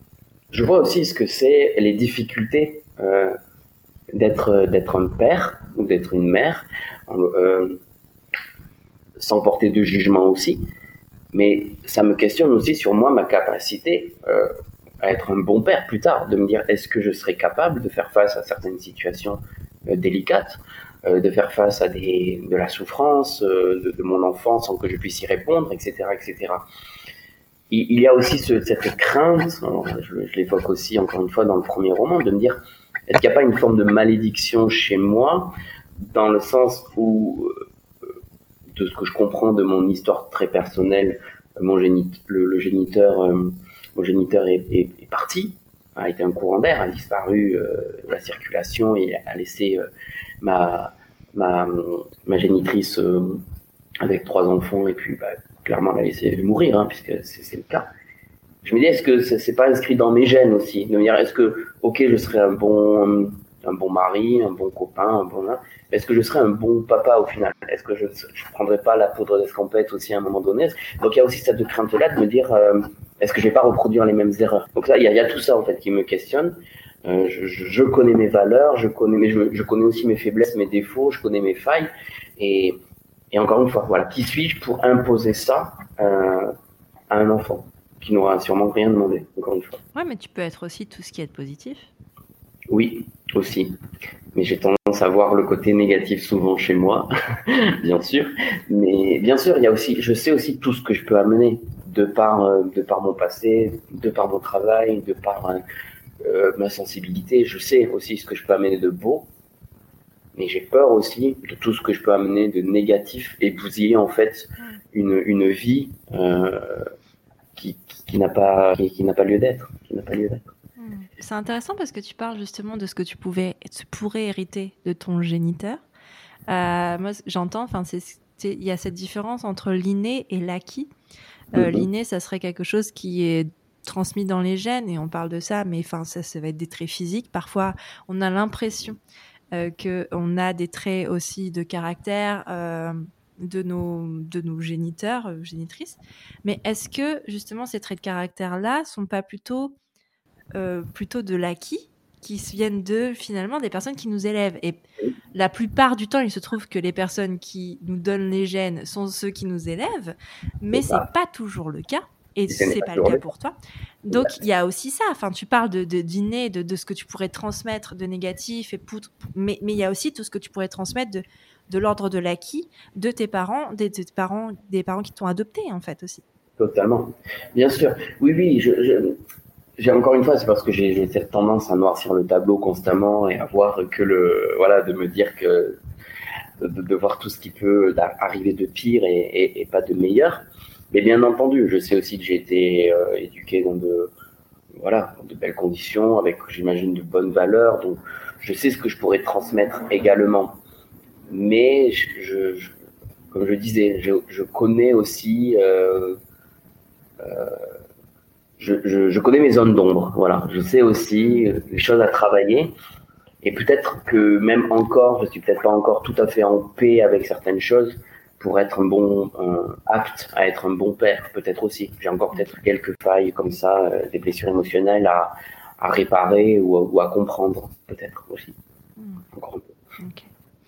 Speaker 2: Je vois aussi ce que c'est les difficultés euh, d'être, d'être un père ou d'être une mère, euh, sans porter de jugement aussi. Mais ça me questionne aussi sur moi, ma capacité euh, à être un bon père plus tard, de me dire est-ce que je serai capable de faire face à certaines situations euh, délicates, euh, de faire face à des, de la souffrance euh, de, de mon enfant sans que je puisse y répondre, et cetera, et cetera. Il, il y a aussi ce, cette crainte, alors, je, je l'évoque aussi encore une fois dans le premier roman, de me dire est-ce qu'il n'y a pas une forme de malédiction chez moi, dans le sens où de ce que je comprends de mon histoire très personnelle, mon génit, le, le géniteur, euh, mon géniteur est, est, est parti, a été un courant d'air, a disparu euh, de la circulation et a laissé euh, ma, ma, ma génitrice euh, avec trois enfants et puis bah, clairement l'a laissé mourir, hein, puisque c'est, c'est le cas. Je me dis, est-ce que c'est, c'est pas inscrit dans mes gènes aussi, de me dire, est-ce que, ok, je serais un bon, un bon mari, un bon copain, un bon, est-ce que je serais un bon papa au final? Est-ce que je ne prendrais pas la poudre d'escampette aussi à un moment donné? Donc il y a aussi cette crainte-là de me dire, euh, est-ce que je vais pas reproduire les mêmes erreurs? Donc là, il y, y a tout ça en fait qui me questionne. Euh, je, je, je connais mes valeurs, je connais, mais je, je connais aussi mes faiblesses, mes défauts, je connais mes failles. Et, et encore une fois, voilà, qui suis-je pour imposer ça euh, à un enfant qui n'aura sûrement rien demandé, encore une fois.
Speaker 1: Ouais, mais tu peux être aussi tout ce qui est positif.
Speaker 2: Oui, aussi. Mais j'ai tendance à voir le côté négatif souvent chez moi, bien sûr. Mais bien sûr, il y a aussi, je sais aussi tout ce que je peux amener de par, euh, de par mon passé, de par mon travail, de par euh, ma sensibilité. Je sais aussi ce que je peux amener de beau, mais j'ai peur aussi de tout ce que je peux amener de négatif et bousiller en fait une, une vie euh, qui, qui, qui n'a pas, qui, qui n'a pas lieu d'être, qui n'a pas lieu d'être.
Speaker 1: C'est intéressant parce que tu parles justement de ce que tu pouvais, tu pourrais hériter de ton géniteur. Euh, moi, j'entends, enfin, c'est, c'est, il y a cette différence entre l'inné et l'acquis. Euh, mm-hmm. L'inné, ça serait quelque chose qui est transmis dans les gènes et on parle de ça, mais enfin, ça, ça va être des traits physiques. Parfois, on a l'impression euh, qu'on a des traits aussi de caractère euh, de nos, de nos géniteurs, euh, génitrices. Mais est-ce que justement ces traits de caractère-là sont pas plutôt Euh, plutôt de l'acquis qui viennent de finalement des personnes qui nous élèvent et la plupart du temps il se trouve que les personnes qui nous donnent les gènes sont ceux qui nous élèvent mais c'est, c'est pas toujours le cas et c'est, c'est pas le cas pour toi donc il y a aussi ça enfin tu parles de, de d'inné de, de ce que tu pourrais transmettre de négatif et pour, mais mais il y a aussi tout ce que tu pourrais transmettre de de l'ordre de l'acquis de tes parents des, des parents des parents qui t'ont adopté en fait aussi.
Speaker 2: Totalement, bien sûr, oui oui je, je... J'ai encore une fois, c'est parce que j'ai, j'ai cette tendance à noircir le tableau constamment et à voir que le, voilà, de me dire que, de, de voir tout ce qui peut arriver de pire et, et, et pas de meilleur. Mais bien entendu, je sais aussi que j'ai été euh, éduqué dans de, voilà, dans de belles conditions, avec, j'imagine, de bonnes valeurs. Donc, je sais ce que je pourrais transmettre également. Mais, je, je, je comme je disais, je, je connais aussi, euh, euh, Je, je, je connais mes zones d'ombre, voilà. Je sais aussi les choses à travailler. Et peut-être que même encore, je suis peut-être pas encore tout à fait en paix avec certaines choses pour être un bon, un, apte à être un bon père, peut-être aussi. J'ai encore peut-être quelques failles comme ça, euh, des blessures émotionnelles à, à réparer ou à, ou à comprendre, peut-être aussi. Mmh. Encore un peu.
Speaker 1: Okay.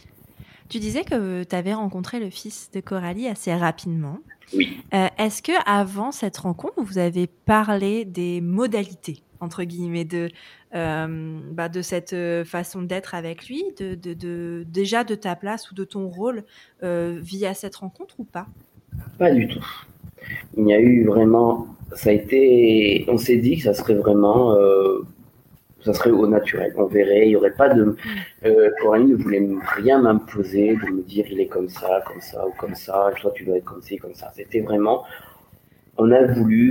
Speaker 1: Tu disais que tu avais rencontré le fils de Coralie assez rapidement.
Speaker 2: Oui.
Speaker 1: Euh, est-ce que avant cette rencontre, vous avez parlé des modalités entre guillemets de euh, bah, de cette façon d'être avec lui, de, de, de déjà de ta place ou de ton rôle euh, via cette rencontre ou pas?
Speaker 2: Pas du tout. Il y a eu vraiment, ça a été, on s'est dit que ça serait vraiment, euh, ça serait au naturel. On verrait, il y aurait pas de, euh, Coralie ne voulait rien m'imposer, de me dire il est comme ça, comme ça ou comme ça, toi tu dois être comme ci, comme ça. C'était vraiment, on a voulu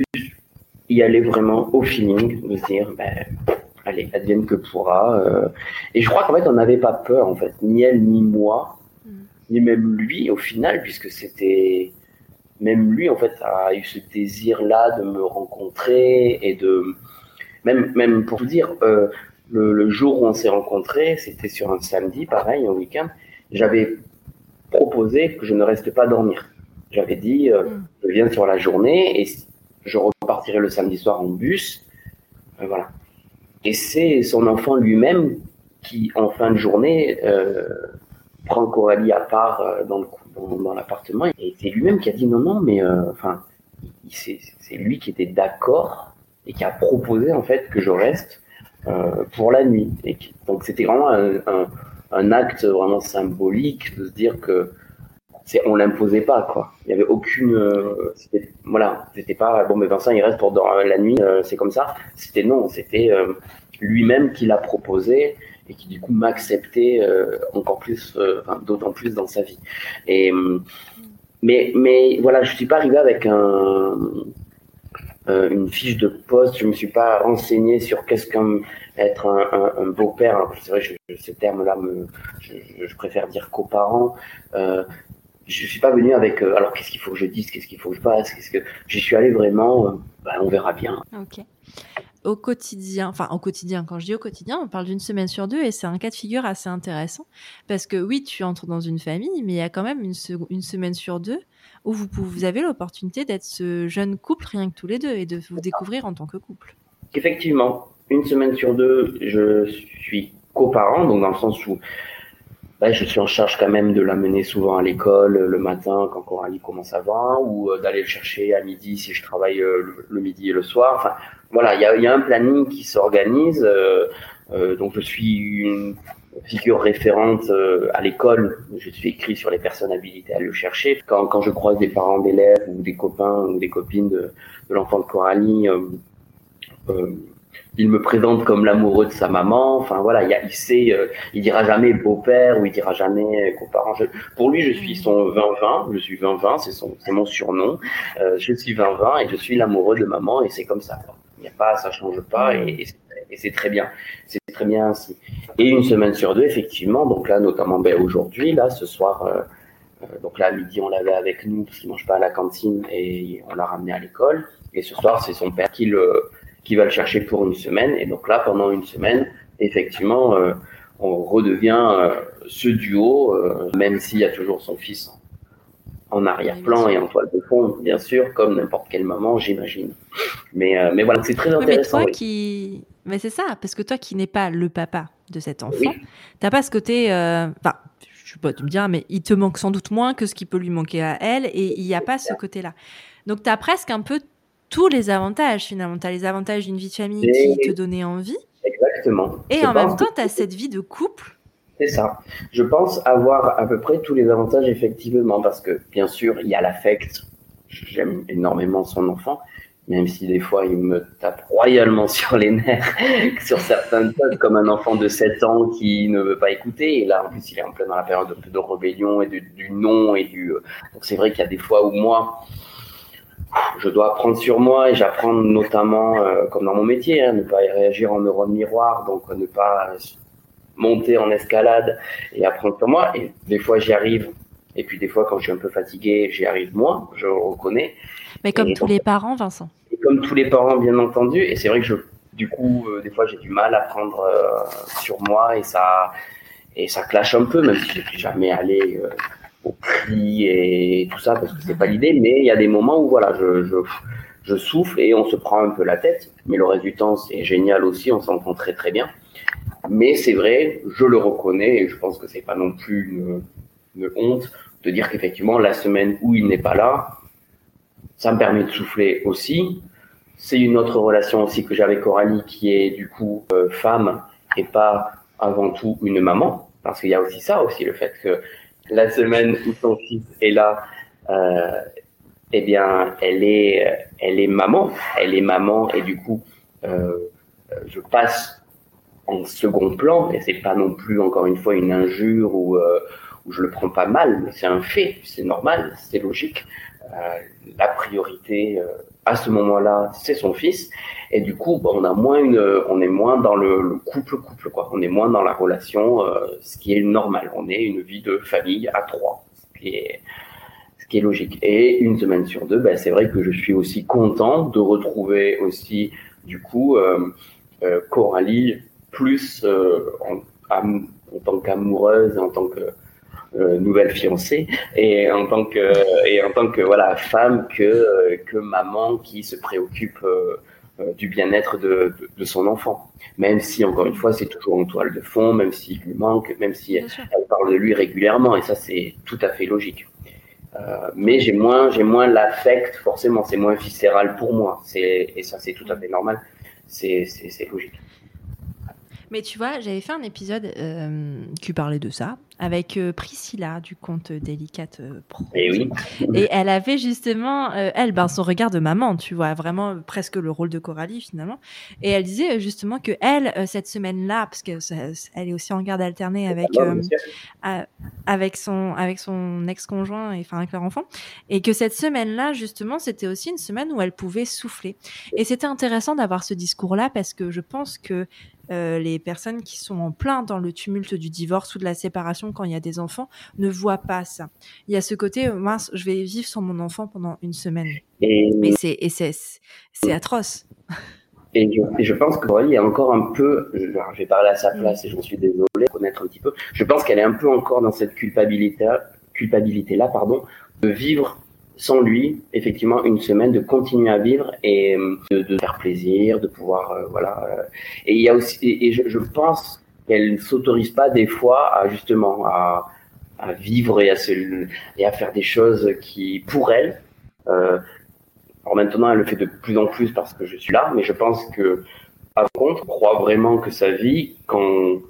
Speaker 2: y aller vraiment au feeling, de se dire, ben, allez, advienne que pourra. Euh, et je crois qu'en fait on n'avait pas peur en fait, ni elle ni moi, mm. ni même lui au final, puisque c'était, même lui en fait a eu ce désir-là de me rencontrer et de Même, même pour vous dire, euh, le, le jour où on s'est rencontrés, c'était sur un samedi, pareil, un week-end, j'avais proposé que je ne reste pas dormir. J'avais dit, euh, mmh. je viens sur la journée et je repartirai le samedi soir en bus. Euh, voilà. Et c'est son enfant lui-même qui, en fin de journée, euh, prend Coralie à part euh, dans, le, dans, dans l'appartement. Et c'est lui-même qui a dit non, non, mais enfin, euh, c'est, c'est lui qui était d'accord et qui a proposé en fait que je reste euh, pour la nuit. Et qui, donc c'était vraiment un, un, un acte vraiment symbolique de se dire que c'est, on l'imposait pas quoi. Il y avait aucune, euh, c'était, voilà, c'était pas bon mais Vincent il reste pour dormir la nuit, euh, c'est comme ça. C'était non, c'était euh, lui-même qui l'a proposé et qui du coup m'acceptait euh, encore plus, euh, enfin, d'autant plus dans sa vie. Et mais mais voilà, je suis pas arrivé avec un Euh, une fiche de poste, je me suis pas renseigné sur qu'est-ce qu'un être un, un, un beau-père. Alors, c'est vrai, je, je, ce terme-là, me, je, je préfère dire coparent. Euh, je suis pas venu avec. Euh, alors, qu'est-ce qu'il faut que je dise, qu'est-ce qu'il faut que je fasse, qu'est-ce que. J'y suis allé vraiment. Euh, bah, on verra bien.
Speaker 1: Ok. Au quotidien, enfin au quotidien, quand je dis au quotidien, on parle d'une semaine sur deux et c'est un cas de figure assez intéressant parce que oui, tu entres dans une famille, mais il y a quand même une, se- une semaine sur deux où vous, pouvez, vous avez l'opportunité d'être ce jeune couple rien que tous les deux et de vous découvrir en tant que couple.
Speaker 2: Effectivement, une semaine sur deux, je suis coparent, donc dans le sens où bah, je suis en charge quand même de l'amener souvent à l'école le matin quand Coralie commence avant, ou euh, d'aller le chercher à midi si je travaille euh, le, le midi et le soir. Enfin, voilà, il y a, y a un planning qui s'organise, euh, euh, donc je suis une, figure référente euh, à l'école. Je suis écrit sur les personnes habilitées à le chercher. Quand, quand je croise des parents d'élèves ou des copains ou des copines de, de l'enfant de Coralie, euh, euh, il me présente comme l'amoureux de sa maman. Enfin voilà, il, y a, il sait, euh, il dira jamais beau-père ou il dira jamais coparent. Je, pour lui, je suis son vingt vingt. Je suis vingt vingt, c'est son, c'est mon surnom. Euh, je suis vingt vingt et je suis l'amoureux de maman et c'est comme ça. Il y a pas, ça change pas et, et, c'est, et c'est très bien. C'est très bien ainsi. Et une semaine sur deux, effectivement. Donc là, notamment, ben aujourd'hui, là, ce soir. Euh, Donc là, à midi, on l'avait avec nous parce qu'il mange pas à la cantine et on l'a ramené à l'école. Et ce soir, c'est son père qui le qui va le chercher pour une semaine. Et donc là, pendant une semaine, effectivement, euh, on redevient euh, ce duo, euh, même s'il y a toujours son fils en, en arrière-plan et en toile de fond, bien sûr, comme n'importe quelle maman, j'imagine. Mais euh, mais voilà, c'est très intéressant.
Speaker 1: Oui, mais toi
Speaker 2: oui.
Speaker 1: qui, mais c'est ça, parce que toi qui n'es pas le papa de cet enfant,
Speaker 2: Oui.
Speaker 1: t'as pas ce côté, enfin. Euh... Je sais pas, tu me diras, mais il te manque sans doute moins que ce qui peut lui manquer à elle, et il n'y a pas ce côté-là. Donc, tu as presque un peu tous les avantages, finalement. Tu as les avantages d'une vie de famille et... qui te donnait envie.
Speaker 2: Exactement.
Speaker 1: Et
Speaker 2: Je
Speaker 1: en même temps,
Speaker 2: que...
Speaker 1: tu as cette vie de couple.
Speaker 2: C'est ça. Je pense avoir à peu près tous les avantages, effectivement, parce que, bien sûr, il y a l'affect. J'aime énormément son enfant, même si des fois il me tape royalement sur les nerfs sur certaines choses, comme un enfant de sept ans qui ne veut pas écouter. Et là, en plus, il est en plein dans la période de, de rébellion et de, du non et du. Donc c'est vrai qu'il y a des fois où moi, je dois apprendre sur moi et j'apprends notamment, euh, comme dans mon métier, hein, ne pas réagir en neurone miroir, donc ne pas monter en escalade et apprendre sur moi. Et des fois, j'y arrive. Et puis des fois, quand je suis un peu fatigué, j'y arrive moins, je le reconnais.
Speaker 1: Mais comme
Speaker 2: et
Speaker 1: tous donc, les parents, Vincent.
Speaker 2: Et comme tous les parents, bien entendu. Et c'est vrai que je, du coup, euh, des fois, j'ai du mal à prendre euh, sur moi et ça, et ça clash un peu, même si je ne suis jamais allé euh, au cri et tout ça, parce que c'est pas l'idée. Mais il y a des moments où voilà, je, je, je souffle et on se prend un peu la tête. Mais le reste du temps, c'est génial aussi, on s'entend très très bien. Mais c'est vrai, je le reconnais et je pense que c'est pas non plus une, une honte de dire qu'effectivement, la semaine où il n'est pas là, ça me permet de souffler aussi. C'est une autre relation aussi que j'ai avec Coralie qui est du coup euh, femme et pas avant tout une maman. Parce qu'il y a aussi ça aussi, le fait que la semaine où son fils est là, euh, eh bien, elle est, elle est maman. Elle est maman et du coup, euh, je passe en second plan et c'est pas non plus encore une fois une injure ou euh, où je le prends pas mal, mais c'est un fait, c'est normal, c'est logique. Euh, la priorité euh, à ce moment-là, c'est son fils, et du coup, bah, on a moins une, on est moins dans le, le couple couple quoi. On est moins dans la relation, euh, ce qui est normal. On est une vie de famille à trois, ce qui est, ce qui est logique. Et une semaine sur deux, bah, c'est vrai que je suis aussi content de retrouver aussi du coup euh, euh, Coralie plus euh, en, en, en tant qu'amoureuse, en tant que Euh, nouvelle fiancée et en tant que et en tant que voilà femme que euh, que maman qui se préoccupe euh, euh, du bien-être de, de de son enfant, même si encore une fois c'est toujours en toile de fond, même s'il lui manque, même si elle, elle parle de lui régulièrement et ça c'est tout à fait logique. Euh, mais j'ai moins j'ai moins l'affect, forcément c'est moins viscéral pour moi, c'est et ça c'est tout à fait normal, c'est c'est c'est logique.
Speaker 1: Mais tu vois, j'avais fait un épisode euh, qui parlait de ça avec euh, Priscilla du compte Délicate euh, Pro.
Speaker 2: Et oui.
Speaker 1: Et elle avait justement, euh, elle, ben, son regard de maman, tu vois, vraiment presque le rôle de Coralie finalement. Et elle disait justement que elle, euh, cette semaine-là, parce que ça, elle est aussi en garde alternée avec euh, à, avec son avec son ex-conjoint et enfin avec leur enfant, et que cette semaine-là justement, c'était aussi une semaine où elle pouvait souffler. Et c'était intéressant d'avoir ce discours-là parce que je pense que Euh, les personnes qui sont en plein dans le tumulte du divorce ou de la séparation quand il y a des enfants ne voient pas ça. Il y a ce côté, euh, mince, je vais vivre sans mon enfant pendant une semaine. Et, et, c'est, et c'est, c'est atroce.
Speaker 2: Et je, et je pense que Coralie est encore un peu, je, je vais parler à sa place et j'en suis désolé, connaître un petit peu, je pense qu'elle est un peu encore dans cette culpabilité, culpabilité-là, pardon, de vivre sans lui, effectivement, une semaine, de continuer à vivre et de, de faire plaisir, de pouvoir, euh, voilà. Euh, et il y a aussi, et, et je, je pense qu'elle ne s'autorise pas des fois à justement à, à vivre et à se, et à faire des choses qui, pour elle, euh, alors maintenant, elle le fait de plus en plus parce que je suis là, mais je pense que, par contre, croit vraiment que sa vie, quand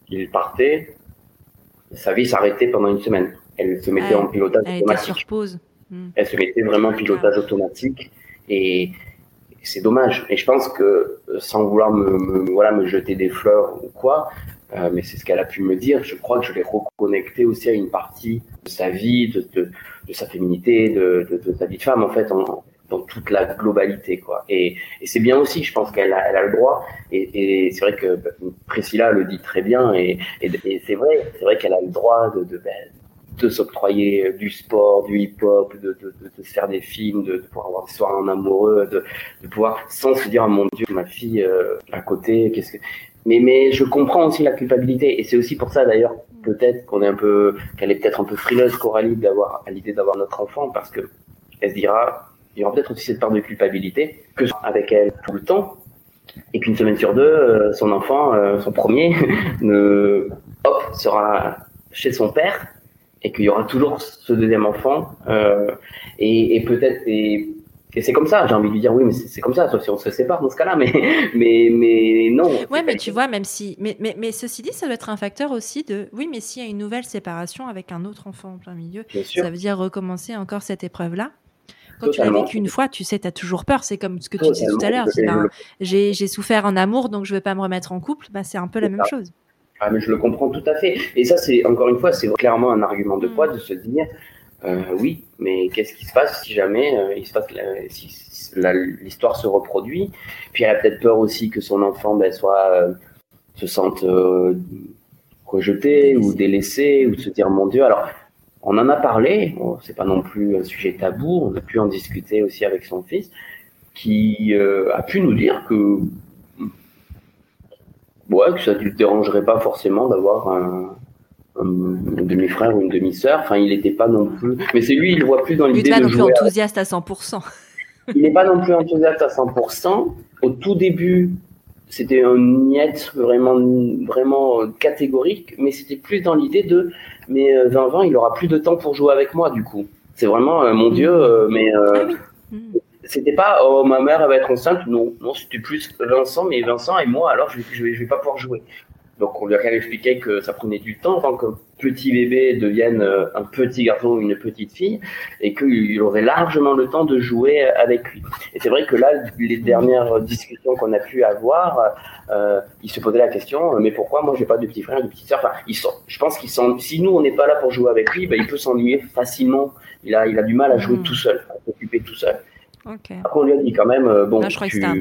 Speaker 2: il partait, sa vie s'arrêtait pendant une semaine. Elle se mettait
Speaker 1: Ouais,
Speaker 2: en pilotage
Speaker 1: elle était
Speaker 2: automatique.
Speaker 1: sur pause. Hmm.
Speaker 2: Elle se mettait vraiment en pilotage automatique et c'est dommage. Et je pense que sans vouloir me, me voilà me jeter des fleurs ou quoi, euh, mais c'est ce qu'elle a pu me dire. Je crois que je l'ai reconnecté aussi à une partie de sa vie, de, de, de sa féminité, de, de, de sa vie de femme en fait, en, dans toute la globalité quoi. Et, et c'est bien aussi. Je pense qu'elle a, elle a le droit. Et, et c'est vrai que Priscilla le dit très bien. Et, et, et c'est vrai, c'est vrai qu'elle a le droit de, de, ben, de s'octroyer du sport, du hip-hop, de, de, de, de se faire des films, de, de pouvoir avoir des soirées en amoureux, de, de pouvoir, sans se dire, oh, mon Dieu, ma fille euh, à côté, qu'est-ce que... Mais, mais je comprends aussi la culpabilité, et c'est aussi pour ça d'ailleurs, peut-être qu'on est un peu, qu'elle est peut-être un peu frileuse, Coralie, d'avoir, à l'idée d'avoir notre enfant, parce que elle se dira, il y aura peut-être aussi cette part de culpabilité, que avec elle tout le temps, et qu'une semaine sur deux, euh, son enfant, euh, son premier, ne, hop, sera chez son père, et qu'il y aura toujours ce deuxième enfant, euh, et, et peut-être, et, et c'est comme ça, j'ai envie de lui dire, oui, mais c'est, c'est comme ça, sauf si on se sépare dans ce cas-là, mais, mais, mais non.
Speaker 1: Ouais, mais tu vois, même si, mais, mais, mais ceci dit, ça doit être un facteur aussi de, oui, mais s'il y a une nouvelle séparation avec un autre enfant en plein milieu, ça veut dire recommencer encore cette épreuve-là. Quand Totalement. Tu l'as vécu une fois, tu sais, tu as toujours peur. C'est comme ce que Totalement. Tu disais tout à l'heure. C'est, ben, j'ai, j'ai souffert en amour, donc je ne vais pas me remettre en couple. Ben, c'est un peu c'est la ça. Même chose.
Speaker 2: Ah, mais je le comprends tout à fait. Et ça, c'est encore une fois, c'est clairement un argument de poids de se dire, euh, oui, mais qu'est-ce qui se passe si jamais euh, il se passe, la, si, si la, l'histoire se reproduit. Puis elle a peut-être peur aussi que son enfant ben, soit euh, se sente euh, rejeté ou délaissé ou de se dire mon Dieu. Alors, on en a parlé. Bon, c'est pas non plus un sujet tabou. On a pu en discuter aussi avec son fils, qui euh, a pu nous dire que ouais, que ça ne lui dérangerait pas forcément d'avoir un, un, un demi-frère ou une demi-sœur. Enfin, il n'était pas non plus... Mais c'est lui, il ne voit plus dans l'idée de jouer... Il n'est
Speaker 1: pas non plus enthousiaste à cent pour cent.
Speaker 2: Il n'est pas non plus enthousiaste à cent pour cent. Au tout début, c'était un niet vraiment, vraiment catégorique, mais c'était plus dans l'idée de... Mais vingt vingt, il aura plus de temps pour jouer avec moi, du coup. C'est vraiment, euh, mon mmh. Dieu, euh, mais... Euh, ah oui. Mmh. C'était pas oh ma mère elle va être enceinte, non non c'était plus Vincent, mais Vincent et moi alors je vais je vais, je vais pas pouvoir jouer. Donc on lui a quand même expliqué que ça prenait du temps avant qu'un petit bébé devienne un petit garçon ou une petite fille et qu'il aurait largement le temps de jouer avec lui. Et c'est vrai que là les dernières discussions qu'on a pu avoir, euh, il se posait la question mais pourquoi moi j'ai pas de petit frère et de petite sœur. Enfin ils sont, je pense qu'ils sont, si nous on n'est pas là pour jouer avec lui, ben, il peut s'ennuyer facilement. Il a il a du mal à jouer mmh. tout seul, à s'occuper tout seul.
Speaker 1: Okay.
Speaker 2: Après, on lui a dit quand même, euh, bon,
Speaker 1: non, je crois
Speaker 2: tu...
Speaker 1: que un...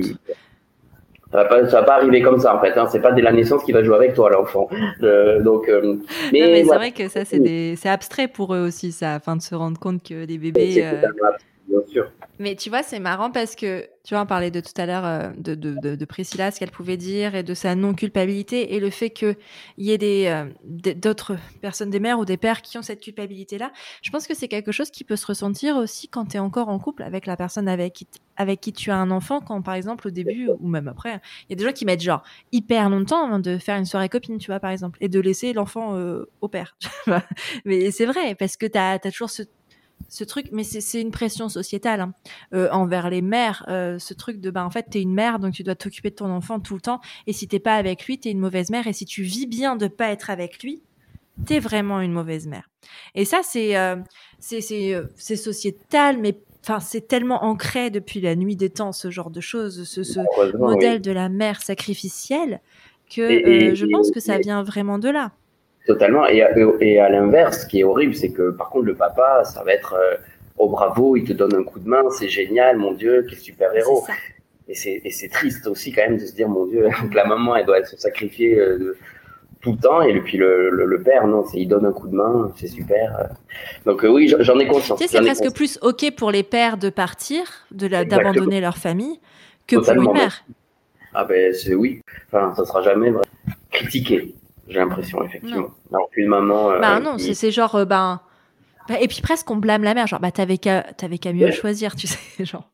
Speaker 2: ça va pas, ça va pas arriver comme ça en fait. Hein. C'est pas dès la naissance qu'il va jouer avec toi, l'enfant. Euh, donc, euh,
Speaker 1: mais, non, mais voilà. C'est vrai que ça, c'est, des... c'est abstrait pour eux aussi, ça, afin de se rendre compte que des bébés.
Speaker 2: C'est totalement abstrait, bien sûr.
Speaker 1: Mais tu vois, c'est marrant parce que tu vois, on parlait de tout à l'heure euh, de, de, de, de Priscilla, ce qu'elle pouvait dire et de sa non-culpabilité et le fait qu'il y ait des, euh, des, d'autres personnes, des mères ou des pères qui ont cette culpabilité-là. Je pense que c'est quelque chose qui peut se ressentir aussi quand tu es encore en couple avec la personne avec qui, avec qui tu as un enfant, quand par exemple au début ou même après, il y a des gens qui mettent genre hyper longtemps avant de faire une soirée copine, tu vois, par exemple, et de laisser l'enfant euh, au père. Mais c'est vrai, parce que tu as toujours ce ce truc, mais c'est, c'est une pression sociétale hein, euh, envers les mères, euh, ce truc de bah en fait t'es une mère donc tu dois t'occuper de ton enfant tout le temps et si t'es pas avec lui t'es une mauvaise mère et si tu vis bien de pas être avec lui t'es vraiment une mauvaise mère. Et ça c'est euh, c'est c'est euh, c'est sociétal, mais enfin c'est tellement ancré depuis la nuit des temps ce genre de choses, ce, ce modèle oui. de la mère sacrificielle que et, euh, et, je pense et, que ça vient vraiment de là.
Speaker 2: Totalement. Et, et à l'inverse, ce qui est horrible, c'est que par contre, le papa, ça va être euh, oh bravo, il te donne un coup de main, c'est génial, mon Dieu, quel super héros. Et c'est, et c'est triste aussi quand même de se dire, mon Dieu, que la maman, elle doit se sacrifier euh, tout le temps. Et puis le, le, le père, non, c'est, il donne un coup de main, c'est super. Donc euh, oui, j'en ai conscience.
Speaker 1: Tu sais, c'est
Speaker 2: j'en
Speaker 1: presque plus OK pour les pères de partir, de la, d'abandonner leur famille, que Totalement. Pour une mère.
Speaker 2: Ah ben c'est oui. Enfin, ça sera jamais vraiment critiqué. J'ai l'impression, effectivement. Non. Alors qu'une maman... Euh,
Speaker 1: bah non, qui... c'est, c'est genre... Euh, bah, bah, et puis presque, on blâme la mère. Genre, bah t'avais qu'à, t'avais qu'à mieux ouais. choisir, tu sais. Genre.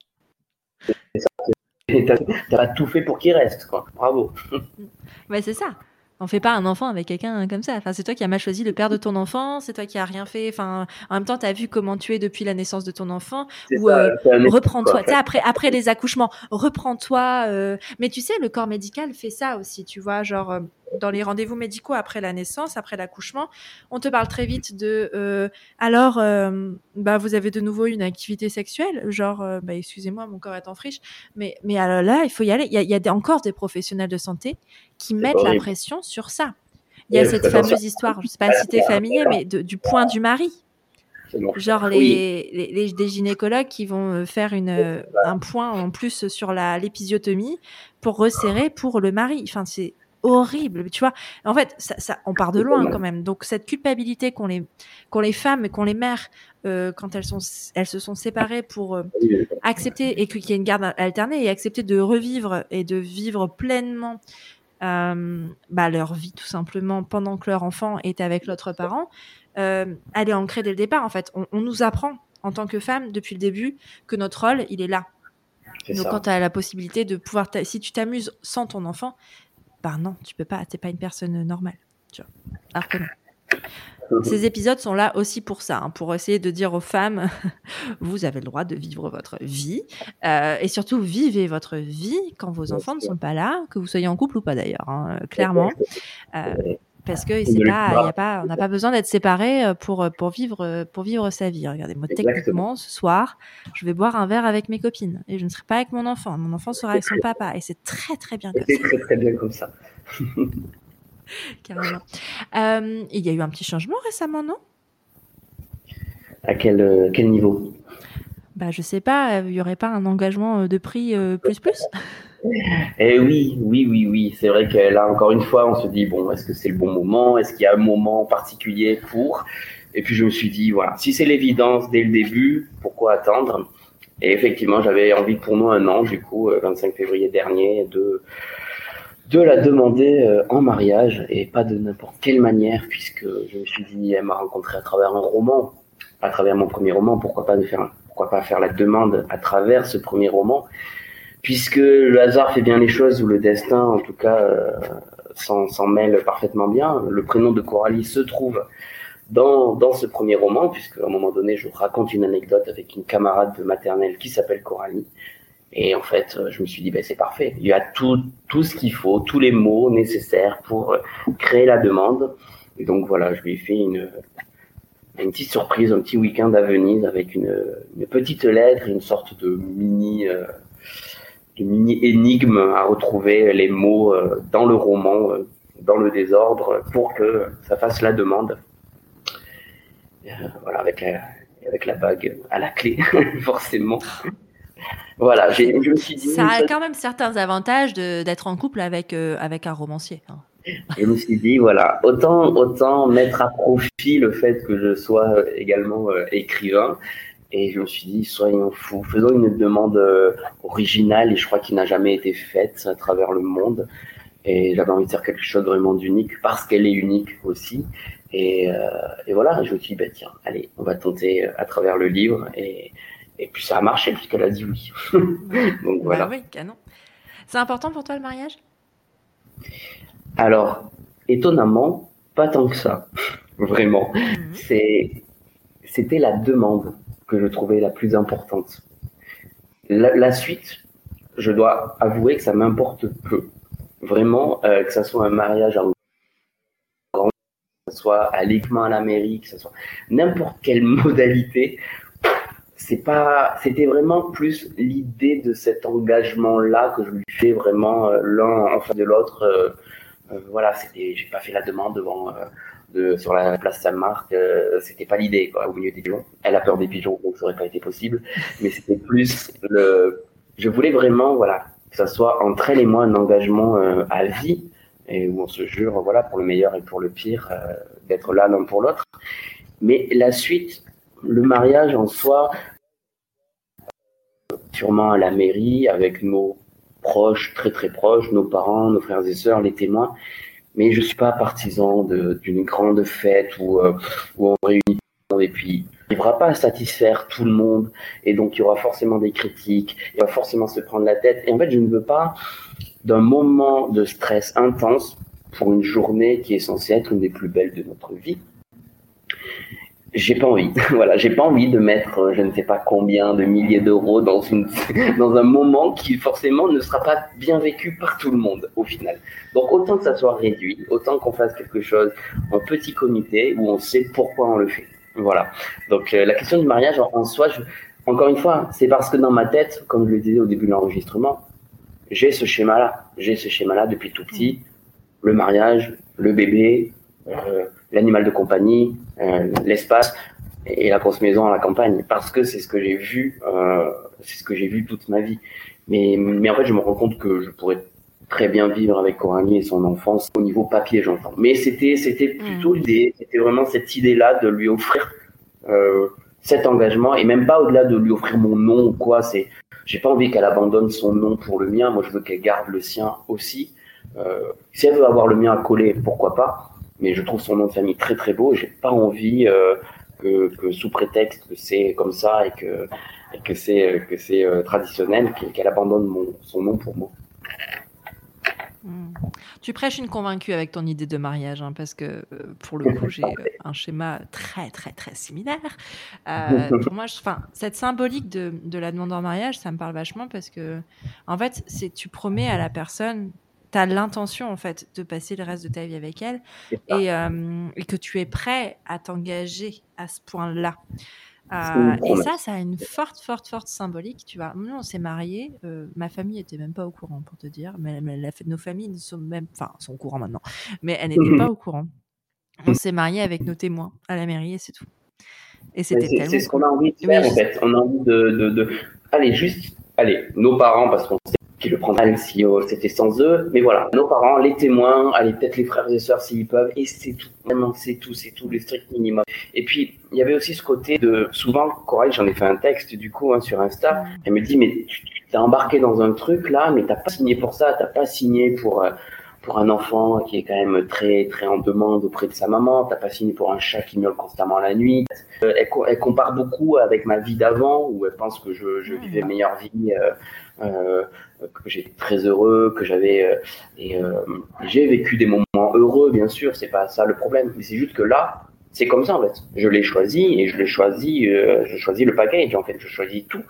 Speaker 2: C'est ça, c'est... T'as, t'as tout fait pour qu'il reste, quoi. Bravo.
Speaker 1: Ouais, c'est ça. On fait pas un enfant avec quelqu'un comme ça. Enfin, c'est toi qui as mal choisi le père de ton enfant, c'est toi qui as rien fait. Enfin, en même temps, tu as vu comment tu es depuis la naissance de ton enfant. C'est ou ça, euh, reprends-toi. Tu sais, après, après les accouchements, reprends-toi. Euh... Mais tu sais, le corps médical fait ça aussi, tu vois. Genre, euh, dans les rendez-vous médicaux après la naissance, après l'accouchement, on te parle très vite de euh, alors, euh, bah, vous avez de nouveau une activité sexuelle, genre, euh, bah, excusez-moi, mon corps est en friche, mais, mais alors là, il faut y aller. Il y a, il y a des, encore des professionnels de santé qui
Speaker 2: C'est
Speaker 1: mettent la
Speaker 2: horrible.
Speaker 1: pression sur ça. Il y a
Speaker 2: Ouais,
Speaker 1: cette
Speaker 2: faites attention.
Speaker 1: fameuse histoire, je ne sais pas si tu es familier, mais de, du point du mari.
Speaker 2: C'est bon.
Speaker 1: Genre
Speaker 2: Oui,
Speaker 1: les, les, les- des gynécologues qui vont euh, faire une, euh, un point en plus sur la l'épisiotomie pour resserrer pour le mari. Enfin, c'est horrible, tu vois. En fait, ça, ça, on part de
Speaker 2: c'est
Speaker 1: loin
Speaker 2: dommage.
Speaker 1: quand même. Donc cette culpabilité qu'ont les, qu'ont les femmes et qu'ont les mères euh, quand elles, sont, elles se sont séparées pour euh,
Speaker 2: Oui,
Speaker 1: accepter et qu'il y ait une garde alternée et accepter de revivre et de vivre pleinement euh, bah, leur vie tout simplement pendant que leur enfant est avec l'autre parent, euh, elle est ancrée dès le départ en fait. On, on nous apprend en tant que femme depuis le début que notre rôle il est là.
Speaker 2: c'est
Speaker 1: Donc
Speaker 2: ça.
Speaker 1: quand tu as la possibilité de pouvoir, t'a- si tu t'amuses sans ton enfant, bah non, tu peux pas, t'es pas une personne normale, tu vois. Alors que non. Ces épisodes sont là aussi pour ça, hein, pour essayer de dire aux femmes, vous avez le droit de vivre votre vie, euh, et surtout vivez votre vie quand vos
Speaker 2: Bien
Speaker 1: enfants ne
Speaker 2: sûr.
Speaker 1: sont pas là, que vous soyez en couple ou pas d'ailleurs, hein, euh, clairement. Euh,
Speaker 2: Ouais.
Speaker 1: parce que c'est
Speaker 2: De
Speaker 1: pas, il y a
Speaker 2: l'humour.
Speaker 1: pas, on n'a pas besoin d'être séparés euh, pour euh, pour vivre euh, pour vivre sa vie. Regardez, moi
Speaker 2: Exactement.
Speaker 1: techniquement ce soir, je vais boire un verre avec mes copines et je ne serai pas avec mon enfant. Mon enfant sera avec son papa et c'est très très bien comme
Speaker 2: C'est
Speaker 1: ça,
Speaker 2: très très bien comme ça.
Speaker 1: carrément. Euh, il y a eu un petit changement récemment, non?
Speaker 2: À quel, euh, quel niveau?
Speaker 1: Bah je sais pas, il y aurait pas un engagement euh, de prix euh, plus plus?
Speaker 2: Eh oui, oui, oui, oui. C'est vrai que là, encore une fois, on se dit, bon, est-ce que c'est le bon moment? Est-ce qu'il y a un moment particulier pour? Et puis je me suis dit, voilà, si c'est l'évidence dès le début, pourquoi attendre? Et effectivement, j'avais envie pour nous un an, du coup, euh, vingt-cinq février dernier, de, de la demander euh, en mariage, et pas de n'importe quelle manière, puisque je me suis dit, elle m'a rencontré à travers un roman, à travers mon premier roman, pourquoi pas, de faire, un- pourquoi pas faire la demande à travers ce premier roman, puisque le hasard fait bien les choses, ou le destin, en tout cas, euh, s'en, s'en mêle parfaitement bien. Le prénom de Coralie se trouve dans, dans ce premier roman, puisque à un moment donné, je raconte une anecdote avec une camarade de maternelle qui s'appelle Coralie. Et en fait, je me suis dit, ben, c'est parfait. Il y a tout, tout ce qu'il faut, tous les mots nécessaires pour créer la demande. Et donc voilà, je lui ai fait une, une petite surprise, un petit week-end à Venise avec une, une petite lettre, une sorte de mini, euh, de mini énigme à retrouver les mots euh, dans le roman, euh, dans le désordre, pour que ça fasse la demande. Euh, voilà, avec la, avec la bague à la clé, forcément. Voilà, j'ai, je me suis dit,
Speaker 1: Ça a quand même certains avantages de, d'être en couple avec, euh, avec un romancier, hein.
Speaker 2: je me suis dit, voilà, autant, autant mettre à profit le fait que je sois également euh, écrivain. Et je me suis dit, soyons fous, faisons une demande euh, originale, et je crois qu'il n'a jamais été faite à travers le monde. Et j'avais envie de faire quelque chose vraiment d'unique, parce qu'elle est unique aussi. Et, euh, et voilà, je me suis dit, bah, tiens, allez, on va tenter à travers le livre. Et, et puis ça a marché, puisqu'elle a dit oui. Donc voilà.
Speaker 1: Bah oui, canon. C'est important pour toi le mariage?
Speaker 2: Alors, étonnamment, pas tant que ça, vraiment.
Speaker 1: Mmh.
Speaker 2: C'est, c'était la demande que je trouvais la plus importante. La, la suite, je dois avouer que ça m'importe peu. Vraiment, euh, que ça soit un mariage en grand, que ça soit à l'équipement à la mairie, que ça soit n'importe quelle modalité, c'est pas, c'était vraiment plus l'idée de cet engagement-là que je lui fais vraiment euh, l'un en face de l'autre. Euh, euh, voilà, c'était, j'ai pas fait la demande devant, euh, de, sur la place Saint-Marc, euh, c'était pas l'idée, quoi, au milieu des pigeons. Elle a peur des pigeons, donc ça aurait pas été possible. Mais c'était plus le, je voulais vraiment, voilà, que ça soit entre elle et moi un engagement euh, à vie, et où on se jure, voilà, pour le meilleur et pour le pire, euh, d'être là l'un pour l'autre. Mais la suite, le mariage en soi, sûrement à la mairie, avec nos proches, très très proches, nos parents, nos frères et sœurs, les témoins. Mais je suis pas partisan de, d'une grande fête où, euh, où on réunit tout le monde, et puis on n'arrivera pas à satisfaire tout le monde, et donc il y aura forcément des critiques, il va forcément se prendre la tête. Et en fait, je ne veux pas d'un moment de stress intense pour une journée qui est censée être une des plus belles de notre vie. j'ai pas envie. Voilà, j'ai pas envie de mettre, euh, je ne sais pas combien de milliers d'euros dans une, dans un moment qui forcément ne sera pas bien vécu par tout le monde au final. Donc autant que ça soit réduit, autant qu'on fasse quelque chose en petit comité où on sait pourquoi on le fait. Voilà. Donc euh, la question du mariage en, en soi, je, encore une fois, c'est parce que dans ma tête, comme je le disais au début de l'enregistrement, j'ai ce schéma-là. J'ai ce schéma-là depuis tout petit. Le mariage, le bébé, euh, l'animal de compagnie, euh, l'espace et la grosse maison à la campagne. Parce que c'est ce que j'ai vu, euh, c'est ce que j'ai vu toute ma vie. Mais, mais en fait, je me rends compte que je pourrais très bien vivre avec Coralie et son enfance au niveau papier, j'entends. Mais c'était, c'était plutôt l'idée, c'était vraiment cette idée-là de lui offrir euh, cet engagement et même pas au-delà de lui offrir mon nom ou quoi. C'est, j'ai pas envie qu'elle abandonne son nom pour le mien. Moi, je veux qu'elle garde le sien aussi. Euh, si elle veut avoir le mien à coller, pourquoi pas. Mais je trouve son nom de famille très très beau. Et j'ai pas envie euh, que, que sous prétexte que c'est comme ça et que, et que c'est que c'est euh, traditionnel, qu'elle abandonne mon, son nom pour moi.
Speaker 1: Mmh. Tu prêches une convaincue avec ton idée de mariage, hein, parce que euh, pour le coup, j'ai euh, un schéma très, très, très similaire. Euh, pour moi, je, cette symbolique de, de la demande en mariage, ça me parle vachement parce que, en fait, c'est tu promets à la personne, tu as l'intention, en fait, de passer le reste de ta vie avec elle et, euh, et que tu es prêt à t'engager à ce point-là. Euh, et ça, ça a une forte, forte, forte symbolique. Tu vois, nous, on s'est mariés. Euh, ma famille était même pas au courant, pour te dire. Mais, mais la, nos familles sont même, enfin, sont au courant maintenant. Mais elles n'étaient pas au courant. On s'est mariés avec nos témoins à la mairie et c'est tout. Et c'était
Speaker 2: c'est,
Speaker 1: tellement
Speaker 2: c'est ce
Speaker 1: cool.
Speaker 2: qu'on a envie de faire, en fait. On a envie de, de, de, allez, juste, allez, nos parents, parce qu'on sait qu'ils le prendraient si oh, c'était sans eux. Mais voilà, nos parents, les témoins, allez, peut-être les frères et sœurs s'ils peuvent. Et c'est tout. Vraiment, c'est tout. C'est tout, le strict minimum. Et puis, il y avait aussi ce côté de, souvent, Coralie, j'en ai fait un texte, du coup, hein, sur Insta. Elle me dit, mais tu t'es embarqué dans un truc, là, mais t'as pas signé pour ça. T'as pas signé pour, euh, pour un enfant qui est quand même très, très en demande auprès de sa maman. T'as pas signé pour un chat qui miaule constamment la nuit. Euh, elle, elle compare beaucoup avec ma vie d'avant, où elle pense que je, je vivais une meilleure vie, euh, euh, que j'étais très heureux, que j'avais, euh, et euh, j'ai vécu des moments heureux, bien sûr, c'est pas ça le problème, mais c'est juste que là, c'est comme ça en fait. Je l'ai choisi et je l'ai choisi, euh, je choisis le package en fait, je choisis tout.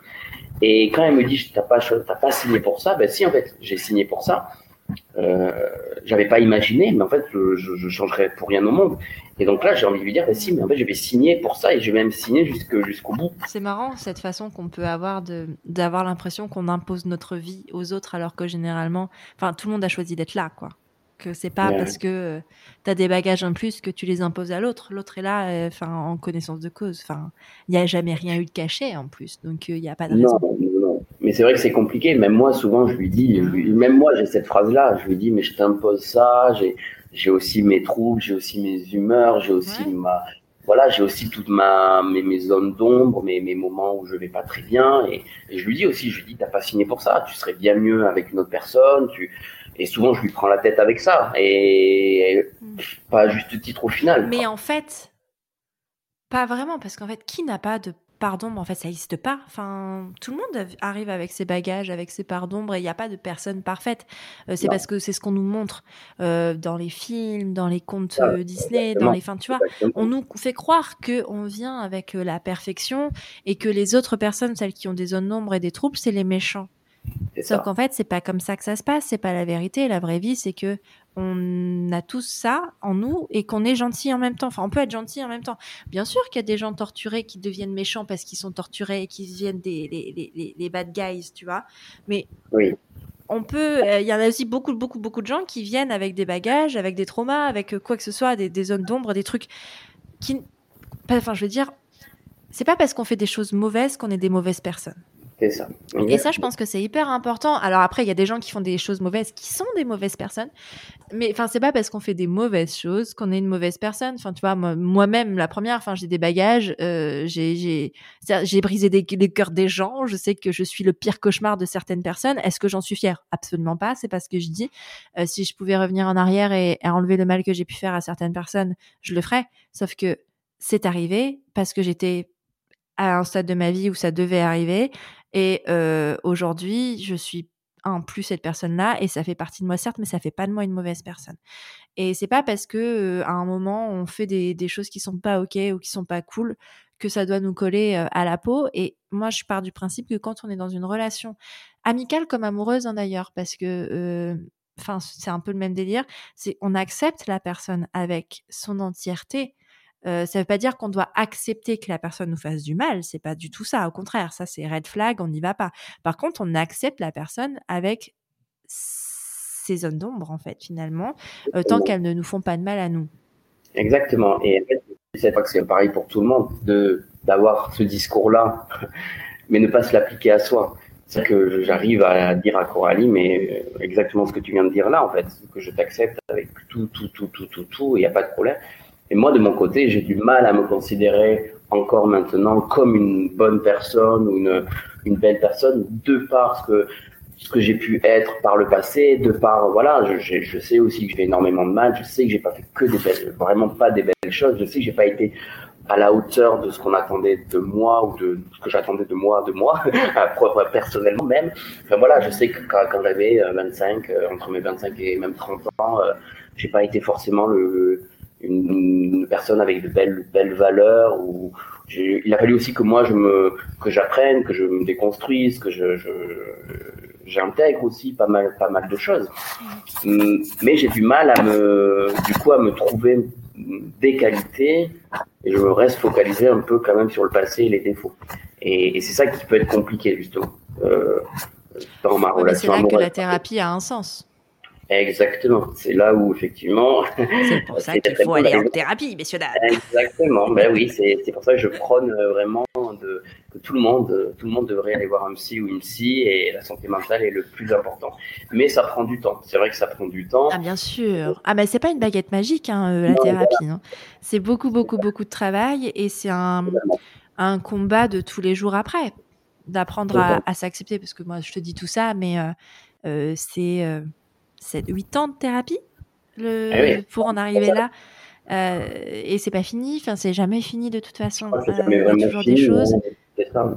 Speaker 2: Et quand elle me dit t'as pas, t'as pas signé pour ça, ben si en fait, j'ai signé pour ça. Euh, j'avais pas imaginé, mais en fait, je, je, je changerais pour rien au monde. Et donc là, j'ai envie de lui dire, bah, si, mais en fait, je vais signer pour ça et je vais même signer jusqu'au, jusqu'au bout.
Speaker 1: C'est marrant, cette façon qu'on peut avoir de, d'avoir l'impression qu'on impose notre vie aux autres, alors que généralement, enfin, tout le monde a choisi d'être là, quoi. Que c'est pas ouais. parce que euh, t'as des bagages en plus que tu les imposes à l'autre. L'autre est là, enfin, euh, en connaissance de cause. Enfin, il n'y a jamais rien eu de caché en plus, donc il euh, n'y a pas de raison.
Speaker 2: Non, non. Mais c'est vrai que c'est compliqué. Même moi, souvent, je lui dis, je lui, même moi, j'ai cette phrase-là. Je lui dis, mais je t'impose ça. J'ai, j'ai aussi mes troubles, j'ai aussi mes humeurs, j'ai aussi ouais. ma, voilà, j'ai aussi toute ma, mes, mes zones d'ombre, mes, mes moments où je vais pas très bien. Et, et je lui dis aussi, je lui dis, t'as pas signé pour ça. Tu serais bien mieux avec une autre personne. Tu, et souvent, je lui prends la tête avec ça. Et, et pas à juste titre au final.
Speaker 1: Mais
Speaker 2: quoi.
Speaker 1: en fait, pas vraiment, parce qu'en fait, qui n'a pas de part d'ombre, en fait, ça n'existe pas. Enfin, tout le monde arrive avec ses bagages, avec ses parts d'ombre, et il n'y a pas de personne parfaite. Euh, c'est non. parce que c'est ce qu'on nous montre euh, dans les films, dans les contes euh, Disney, exactement. Dans les... Enfin, tu vois, exactement. On nous fait croire qu'on vient avec euh, la perfection et que les autres personnes, celles qui ont des zones d'ombre et des troubles, c'est les méchants. C'est Sauf ça. Qu'en fait, c'est pas comme ça que ça se passe, c'est pas la vérité. La vraie vie, c'est que on a tous ça en nous et qu'on est gentil en même temps. Enfin, on peut être gentil en même temps. Bien sûr qu'il y a des gens torturés qui deviennent méchants parce qu'ils sont torturés et qui deviennent des les, les, les, les bad guys, tu vois. Mais
Speaker 2: oui.
Speaker 1: on peut. Il euh, y en a aussi beaucoup, beaucoup, beaucoup de gens qui viennent avec des bagages, avec des traumas, avec quoi que ce soit, des, des zones d'ombre, des trucs qui. Enfin, je veux dire, c'est pas parce qu'on fait des choses mauvaises qu'on est des mauvaises personnes.
Speaker 2: C'est ça.
Speaker 1: Et ça, je pense que c'est hyper important. Alors après, il y a des gens qui font des choses mauvaises, qui sont des mauvaises personnes. Mais enfin, c'est pas parce qu'on fait des mauvaises choses qu'on est une mauvaise personne. Enfin, tu vois, moi, moi-même, la première, enfin, j'ai des bagages, euh, j'ai, j'ai, j'ai brisé des, les cœurs des gens. Je sais que je suis le pire cauchemar de certaines personnes. Est-ce que j'en suis fière ? Absolument pas. C'est pas ce que je dis. Euh, si je pouvais revenir en arrière et, et enlever le mal que j'ai pu faire à certaines personnes, je le ferais. Sauf que c'est arrivé parce que j'étais à un stade de ma vie où ça devait arriver. Et euh, aujourd'hui, je suis un plus cette personne-là et ça fait partie de moi certes, mais ça fait pas de moi une mauvaise personne. Et c'est pas parce que euh, à un moment on fait des, des choses qui sont pas ok ou qui sont pas cool que ça doit nous coller euh, à la peau. Et moi, je pars du principe que quand on est dans une relation amicale comme amoureuse, hein, d'ailleurs, parce que, euh, enfin, c'est un peu le même délire, c'est on accepte la personne avec son entièreté. Euh, ça veut pas dire qu'on doit accepter que la personne nous fasse du mal, c'est pas du tout ça. Au contraire, ça c'est red flag, on n'y va pas. Par contre, on accepte la personne avec ses zones d'ombre, en fait, finalement, euh, tant qu'elles ne nous font pas de mal à nous.
Speaker 2: Exactement. Et en fait, c'est pas que c'est pareil pour tout le monde de d'avoir ce discours-là, mais ne pas se l'appliquer à soi. C'est que j'arrive à dire à Coralie, mais exactement ce que tu viens de dire là, en fait, que je t'accepte avec tout, tout, tout, tout, tout, tout, il n'y a pas de problème. Et moi, de mon côté, j'ai du mal à me considérer encore maintenant comme une bonne personne ou une, une belle personne, de par ce que, ce que j'ai pu être par le passé, de par, voilà, je, je sais aussi que j'ai énormément de mal, je sais que j'ai pas fait que des belles, vraiment pas des belles choses, je sais que j'ai pas été à la hauteur de ce qu'on attendait de moi ou de ce que j'attendais de moi, de moi, personnellement même. Enfin voilà, je sais que quand, quand j'avais vingt-cinq, euh, entre mes vingt-cinq et même trente ans, euh, j'ai pas été forcément le, une, une personne avec de belles, belles valeurs. Ou j'ai, il a fallu aussi que moi je me, que j'apprenne, que je me déconstruise, que je, je j'intègre aussi pas mal, pas mal de choses. Mais j'ai du mal à me, du coup, à me trouver des qualités et je reste focalisé un peu quand même sur le passé et les défauts. Et, et c'est ça qui peut être compliqué justement euh, dans ma
Speaker 1: ouais,
Speaker 2: relation
Speaker 1: amoureuse. C'est là
Speaker 2: amoureuse.
Speaker 1: que la thérapie a un sens.
Speaker 2: Exactement, c'est là où effectivement.
Speaker 1: C'est pour ça qu'il faut aller en thérapie, messieurs dames.
Speaker 2: Exactement, ben oui, c'est, c'est pour ça que je prône vraiment de, que tout le monde, tout le monde devrait aller voir un psy ou une psy et la santé mentale est le plus important. Mais ça prend du temps. C'est vrai que ça prend du temps.
Speaker 1: Ah bien sûr. Ah mais c'est pas une baguette magique, hein, euh, la non, thérapie. Voilà. Hein. C'est beaucoup, beaucoup, beaucoup de travail et c'est un, un combat de tous les jours après, d'apprendre à, à s'accepter. Parce que moi, je te dis tout ça, mais euh, euh, c'est euh, huit ans de thérapie le, eh oui. pour en arriver là. Euh, et c'est pas fini, enfin c'est jamais fini de toute façon.
Speaker 2: Il euh, y a toujours
Speaker 1: fini, des choses.
Speaker 2: Non,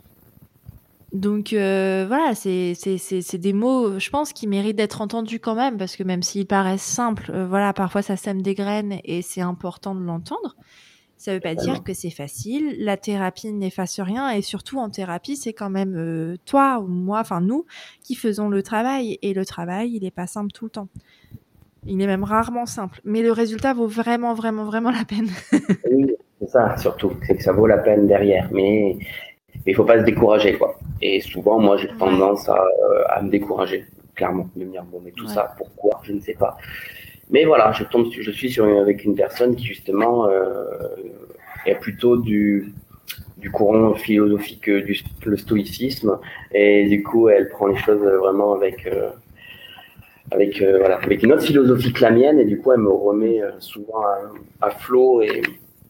Speaker 1: Donc euh, voilà, c'est, c'est, c'est, c'est des mots, je pense, qui méritent d'être entendus quand même, parce que même s'ils paraissent simples, euh, voilà, parfois ça sème des graines et c'est important de l'entendre. Ça veut pas dire alors. que c'est facile. La thérapie n'efface rien et surtout en thérapie, c'est quand même euh, toi ou moi, enfin nous, qui faisons le travail. Et le travail, il est pas simple tout le temps. Il est même rarement simple. Mais le résultat vaut vraiment, vraiment, vraiment la peine.
Speaker 2: Oui, c'est ça surtout, c'est que ça vaut la peine derrière. Mais il faut pas se décourager, quoi. Et souvent, moi, j'ai tendance ouais. à, à me décourager, clairement, de me dire bon, mais tout ouais. ça, pourquoi, je ne sais pas. Mais voilà, je tombe, je suis sur avec une personne qui justement euh, est plutôt du du courant philosophique du le stoïcisme, et du coup, elle prend les choses vraiment avec euh, avec euh, voilà, avec une autre philosophie que la mienne, et du coup, elle me remet euh, souvent à, à flot, et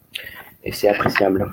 Speaker 2: et c'est appréciable.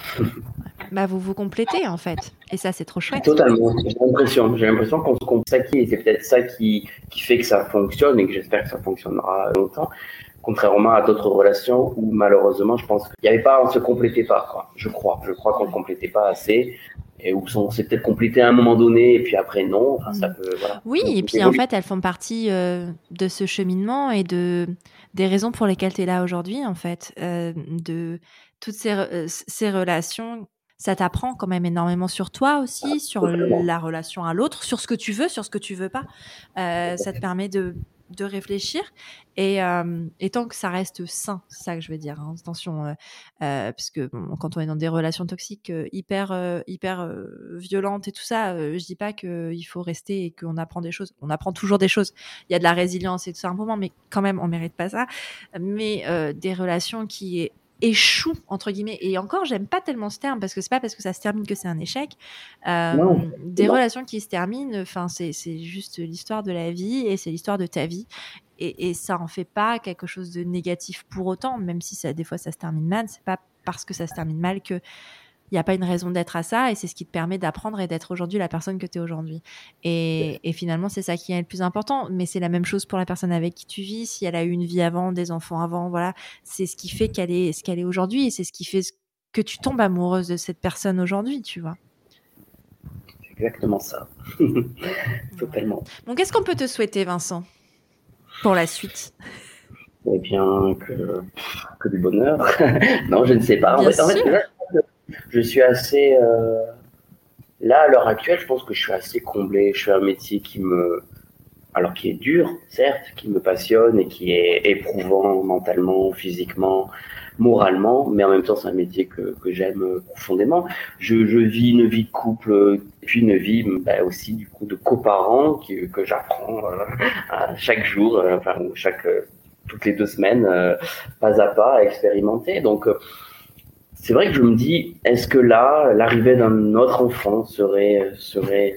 Speaker 1: Bah vous vous complétez en fait, et ça c'est trop chouette.
Speaker 2: Totalement, j'ai l'impression, j'ai l'impression qu'on se complète, et c'est peut-être ça qui, qui fait que ça fonctionne et que j'espère que ça fonctionnera longtemps, contrairement à d'autres relations où malheureusement je pense qu'il n'y avait pas, on se complétait pas, quoi. Je crois, je crois qu'on ne complétait pas assez, et où on s'est peut-être complété à un moment donné et puis après non, enfin, ça peut, voilà.
Speaker 1: Oui, et puis en fait elles font partie euh, de ce cheminement et de des raisons pour lesquelles tu es là aujourd'hui en fait, euh, de toutes ces, euh, ces relations. Ça t'apprend quand même énormément sur toi aussi, sur la relation à l'autre, sur ce que tu veux, sur ce que tu veux pas. Euh, ça te permet de, de réfléchir. Et, euh, et tant que ça reste sain, c'est ça que je veux dire. Hein, attention, euh, euh, parce que bon, quand on est dans des relations toxiques euh, hyper, euh, hyper euh, violentes et tout ça, euh, je dis pas qu'il faut rester et qu'on apprend des choses. On apprend toujours des choses. Il y a de la résilience et tout ça à un moment, mais quand même, on mérite pas ça. Mais euh, des relations qui est échoue entre guillemets, et encore j'aime pas tellement ce terme parce que c'est pas parce que ça se termine que c'est un échec. Euh, non, des non. relations qui se terminent, enfin c'est c'est juste l'histoire de la vie et c'est l'histoire de ta vie, et, et ça en fait pas quelque chose de négatif pour autant, même si ça des fois ça se termine mal. C'est pas parce que ça se termine mal que il n'y a pas une raison d'être à ça, et c'est ce qui te permet d'apprendre et d'être aujourd'hui la personne que tu es aujourd'hui. Et, et finalement, c'est ça qui est le plus important. Mais c'est la même chose pour la personne avec qui tu vis. Si elle a eu une vie avant, des enfants avant, voilà, c'est ce qui fait qu'elle est ce qu'elle est aujourd'hui, et c'est ce qui fait que tu tombes amoureuse de cette personne aujourd'hui, tu vois.
Speaker 2: exactement ça. Totalement.
Speaker 1: Donc, qu'est-ce qu'on peut te souhaiter, Vincent, pour la suite?
Speaker 2: Eh bien, que, que du bonheur. Non, je ne sais pas. En
Speaker 1: Bien
Speaker 2: fait, en fait,
Speaker 1: sûr.
Speaker 2: là, je suis assez... euh, Là, à l'heure actuelle, je pense que je suis assez comblé. Je fais un métier qui me... Alors, qui est dur, certes, qui me passionne et qui est éprouvant mentalement, physiquement, moralement, mais en même temps, c'est un métier que, que j'aime profondément. Je, je vis une vie de couple, puis une vie bah, aussi, du coup, de coparent qui, que j'apprends euh, à chaque jour, euh, enfin, chaque... Euh, toutes les deux semaines, euh, pas à pas, à expérimenter. Donc, euh, c'est vrai que je me dis, est-ce que là, l'arrivée d'un autre enfant serait, serait,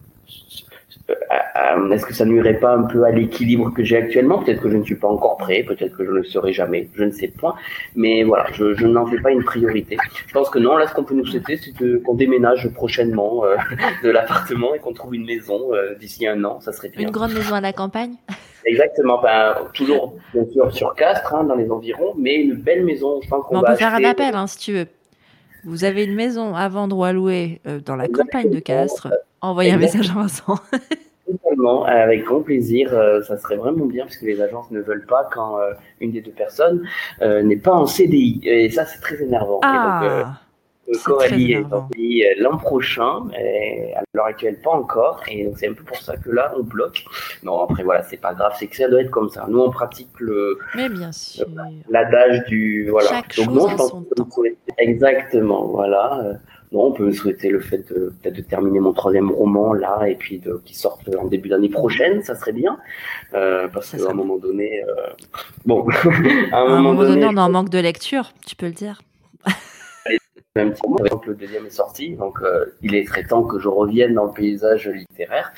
Speaker 2: euh, est-ce que ça nuirait pas un peu à l'équilibre que j'ai actuellement? Peut-être que je ne suis pas encore prêt, peut-être que je ne le serai jamais, je ne sais point. Mais voilà, je, je n'en fais pas une priorité. Je pense que non, là, ce qu'on peut nous souhaiter, c'est de, qu'on déménage prochainement euh, de l'appartement et qu'on trouve une maison euh, d'ici un an, ça serait bien.
Speaker 1: Une grande maison à la campagne?
Speaker 2: Exactement, ben, toujours bien sûr sur Castres, hein, dans les environs, mais une belle maison. Je pense qu'on
Speaker 1: On
Speaker 2: va
Speaker 1: peut faire un
Speaker 2: acheter...
Speaker 1: appel, hein, si tu veux. Vous avez une maison à vendre ou à louer euh, dans la Exactement. campagne de Castres, envoyez Exactement. un message à Vincent.
Speaker 2: Totalement, avec grand plaisir, euh, ça serait vraiment bien parce que les agences ne veulent pas quand euh, une des deux personnes euh, n'est pas en C D I, et ça c'est très énervant.
Speaker 1: Ah.
Speaker 2: Et donc, euh, Coralie est en pays l'an prochain, mais à l'heure actuelle pas encore, et donc c'est un peu pour ça que là on bloque. Non, après voilà, c'est pas grave, c'est que ça doit être comme ça. Nous on pratique le,
Speaker 1: mais bien sûr,
Speaker 2: l'adage du voilà.
Speaker 1: Chaque
Speaker 2: donc
Speaker 1: chose
Speaker 2: non,
Speaker 1: en
Speaker 2: je pense
Speaker 1: son
Speaker 2: que
Speaker 1: temps.
Speaker 2: Exactement, voilà. Non, on peut souhaiter le fait de peut-être de terminer mon troisième roman là et puis de qu'il sorte en début d'année prochaine, ça serait bien, euh, parce qu'à un moment donné, euh, bon, à un,
Speaker 1: à un
Speaker 2: moment,
Speaker 1: moment donné,
Speaker 2: donné,
Speaker 1: on est en manque de lecture, tu peux le dire.
Speaker 2: Même si par exemple, le deuxième est sorti, donc euh, il est très temps que je revienne dans le paysage littéraire.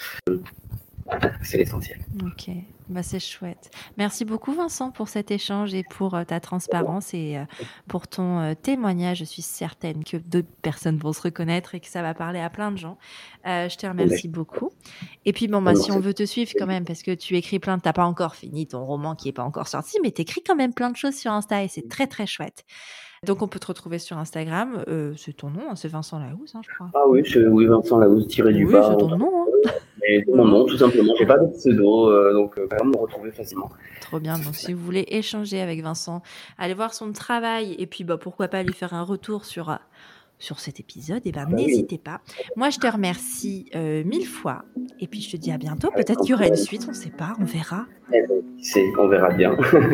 Speaker 2: C'est l'essentiel.
Speaker 1: Ok, bah, c'est chouette. Merci beaucoup Vincent pour cet échange et pour euh, ta transparence et euh, pour ton euh, témoignage. Je suis certaine que d'autres personnes vont se reconnaître et que ça va parler à plein de gens. Euh, je te remercie oui. beaucoup. Et puis bon, bah, si on veut te suivre quand même, parce que tu écris plein, de... t'as pas encore fini ton roman qui est pas encore sorti, mais tu écris quand même plein de choses sur Insta et c'est très très chouette. Donc, on peut te retrouver sur Instagram. Euh, c'est ton nom, hein, c'est Vincent Lahouse, hein, je crois.
Speaker 2: Ah oui, c'est, oui Vincent Lahouse, tiré du
Speaker 1: oui,
Speaker 2: bas.
Speaker 1: Oui, c'est ton nom. Hein.
Speaker 2: Et c'est mon nom, tout simplement. J'ai pas de pseudo, euh, donc euh, vraiment me retrouver facilement.
Speaker 1: Trop bien. Donc, si vous voulez échanger avec Vincent, allez voir son travail et puis, bah, pourquoi pas lui faire un retour sur... Euh, sur cet épisode, et ben ah, n'hésitez oui. pas. Moi, je te remercie euh, mille fois. Et puis, je te dis à bientôt. Peut-être qu'il y aura une suite, on ne sait pas, on verra.
Speaker 2: Eh ben, c'est, on verra bien.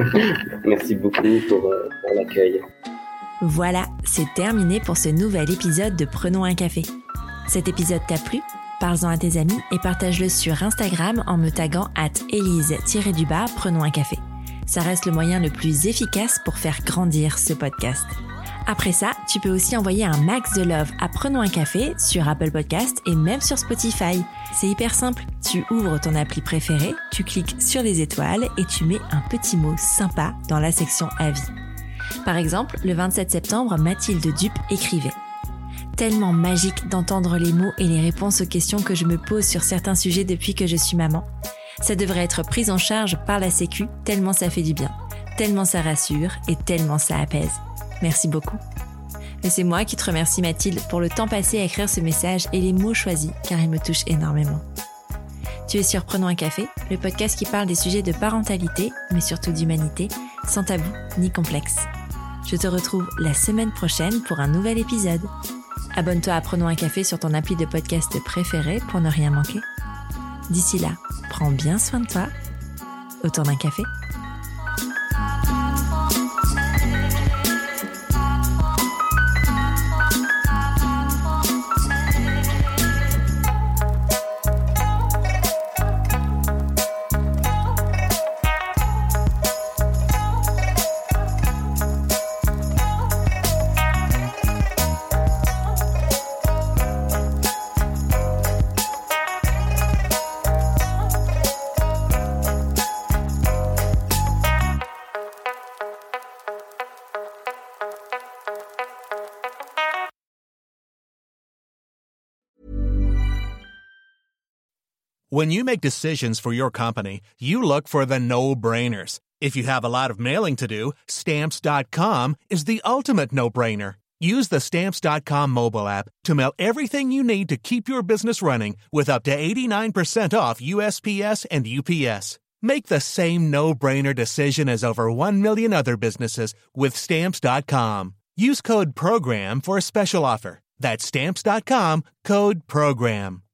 Speaker 2: Merci beaucoup pour, euh, pour l'accueil.
Speaker 1: Voilà, c'est terminé pour ce nouvel épisode de Prenons un café. Cet épisode t'a plu? Parle-en à tes amis et partage-le sur Instagram en me taguant at Élise-du-bas Prenons un café. Ça reste le moyen le plus efficace pour faire grandir ce podcast. Après ça, tu peux aussi envoyer un max de love à Prenons un café sur Apple Podcast et même sur Spotify. C'est hyper simple. Tu ouvres ton appli préférée, tu cliques sur les étoiles et tu mets un petit mot sympa dans la section avis. Par exemple, le vingt-sept septembre, Mathilde Dupe écrivait « Tellement magique d'entendre les mots et les réponses aux questions que je me pose sur certains sujets depuis que je suis maman. Ça devrait être pris en charge par la Sécu, tellement ça fait du bien, tellement ça rassure et tellement ça apaise. Merci beaucoup. » Mais c'est moi qui te remercie Mathilde pour le temps passé à écrire ce message et les mots choisis, car ils me touchent énormément. Tu es sur Prenons un café, le podcast qui parle des sujets de parentalité, mais surtout d'humanité, sans tabou ni complexe. Je te retrouve la semaine prochaine pour un nouvel épisode. Abonne-toi à Prenons un café sur ton appli de podcast préféré pour ne rien manquer. D'ici là, prends bien soin de toi. Autour d'un café.
Speaker 3: When you make decisions for your company, you look for the no-brainers. If you have a lot of mailing to do, Stamps dot com is the ultimate no-brainer. Use the Stamps dot com mobile app to mail everything you need to keep your business running with up to eighty-nine percent off U S P S and U P S. Make the same no-brainer decision as over one million other businesses with Stamps dot com. Use code PROGRAM for a special offer. That's Stamps dot com, code PROGRAM.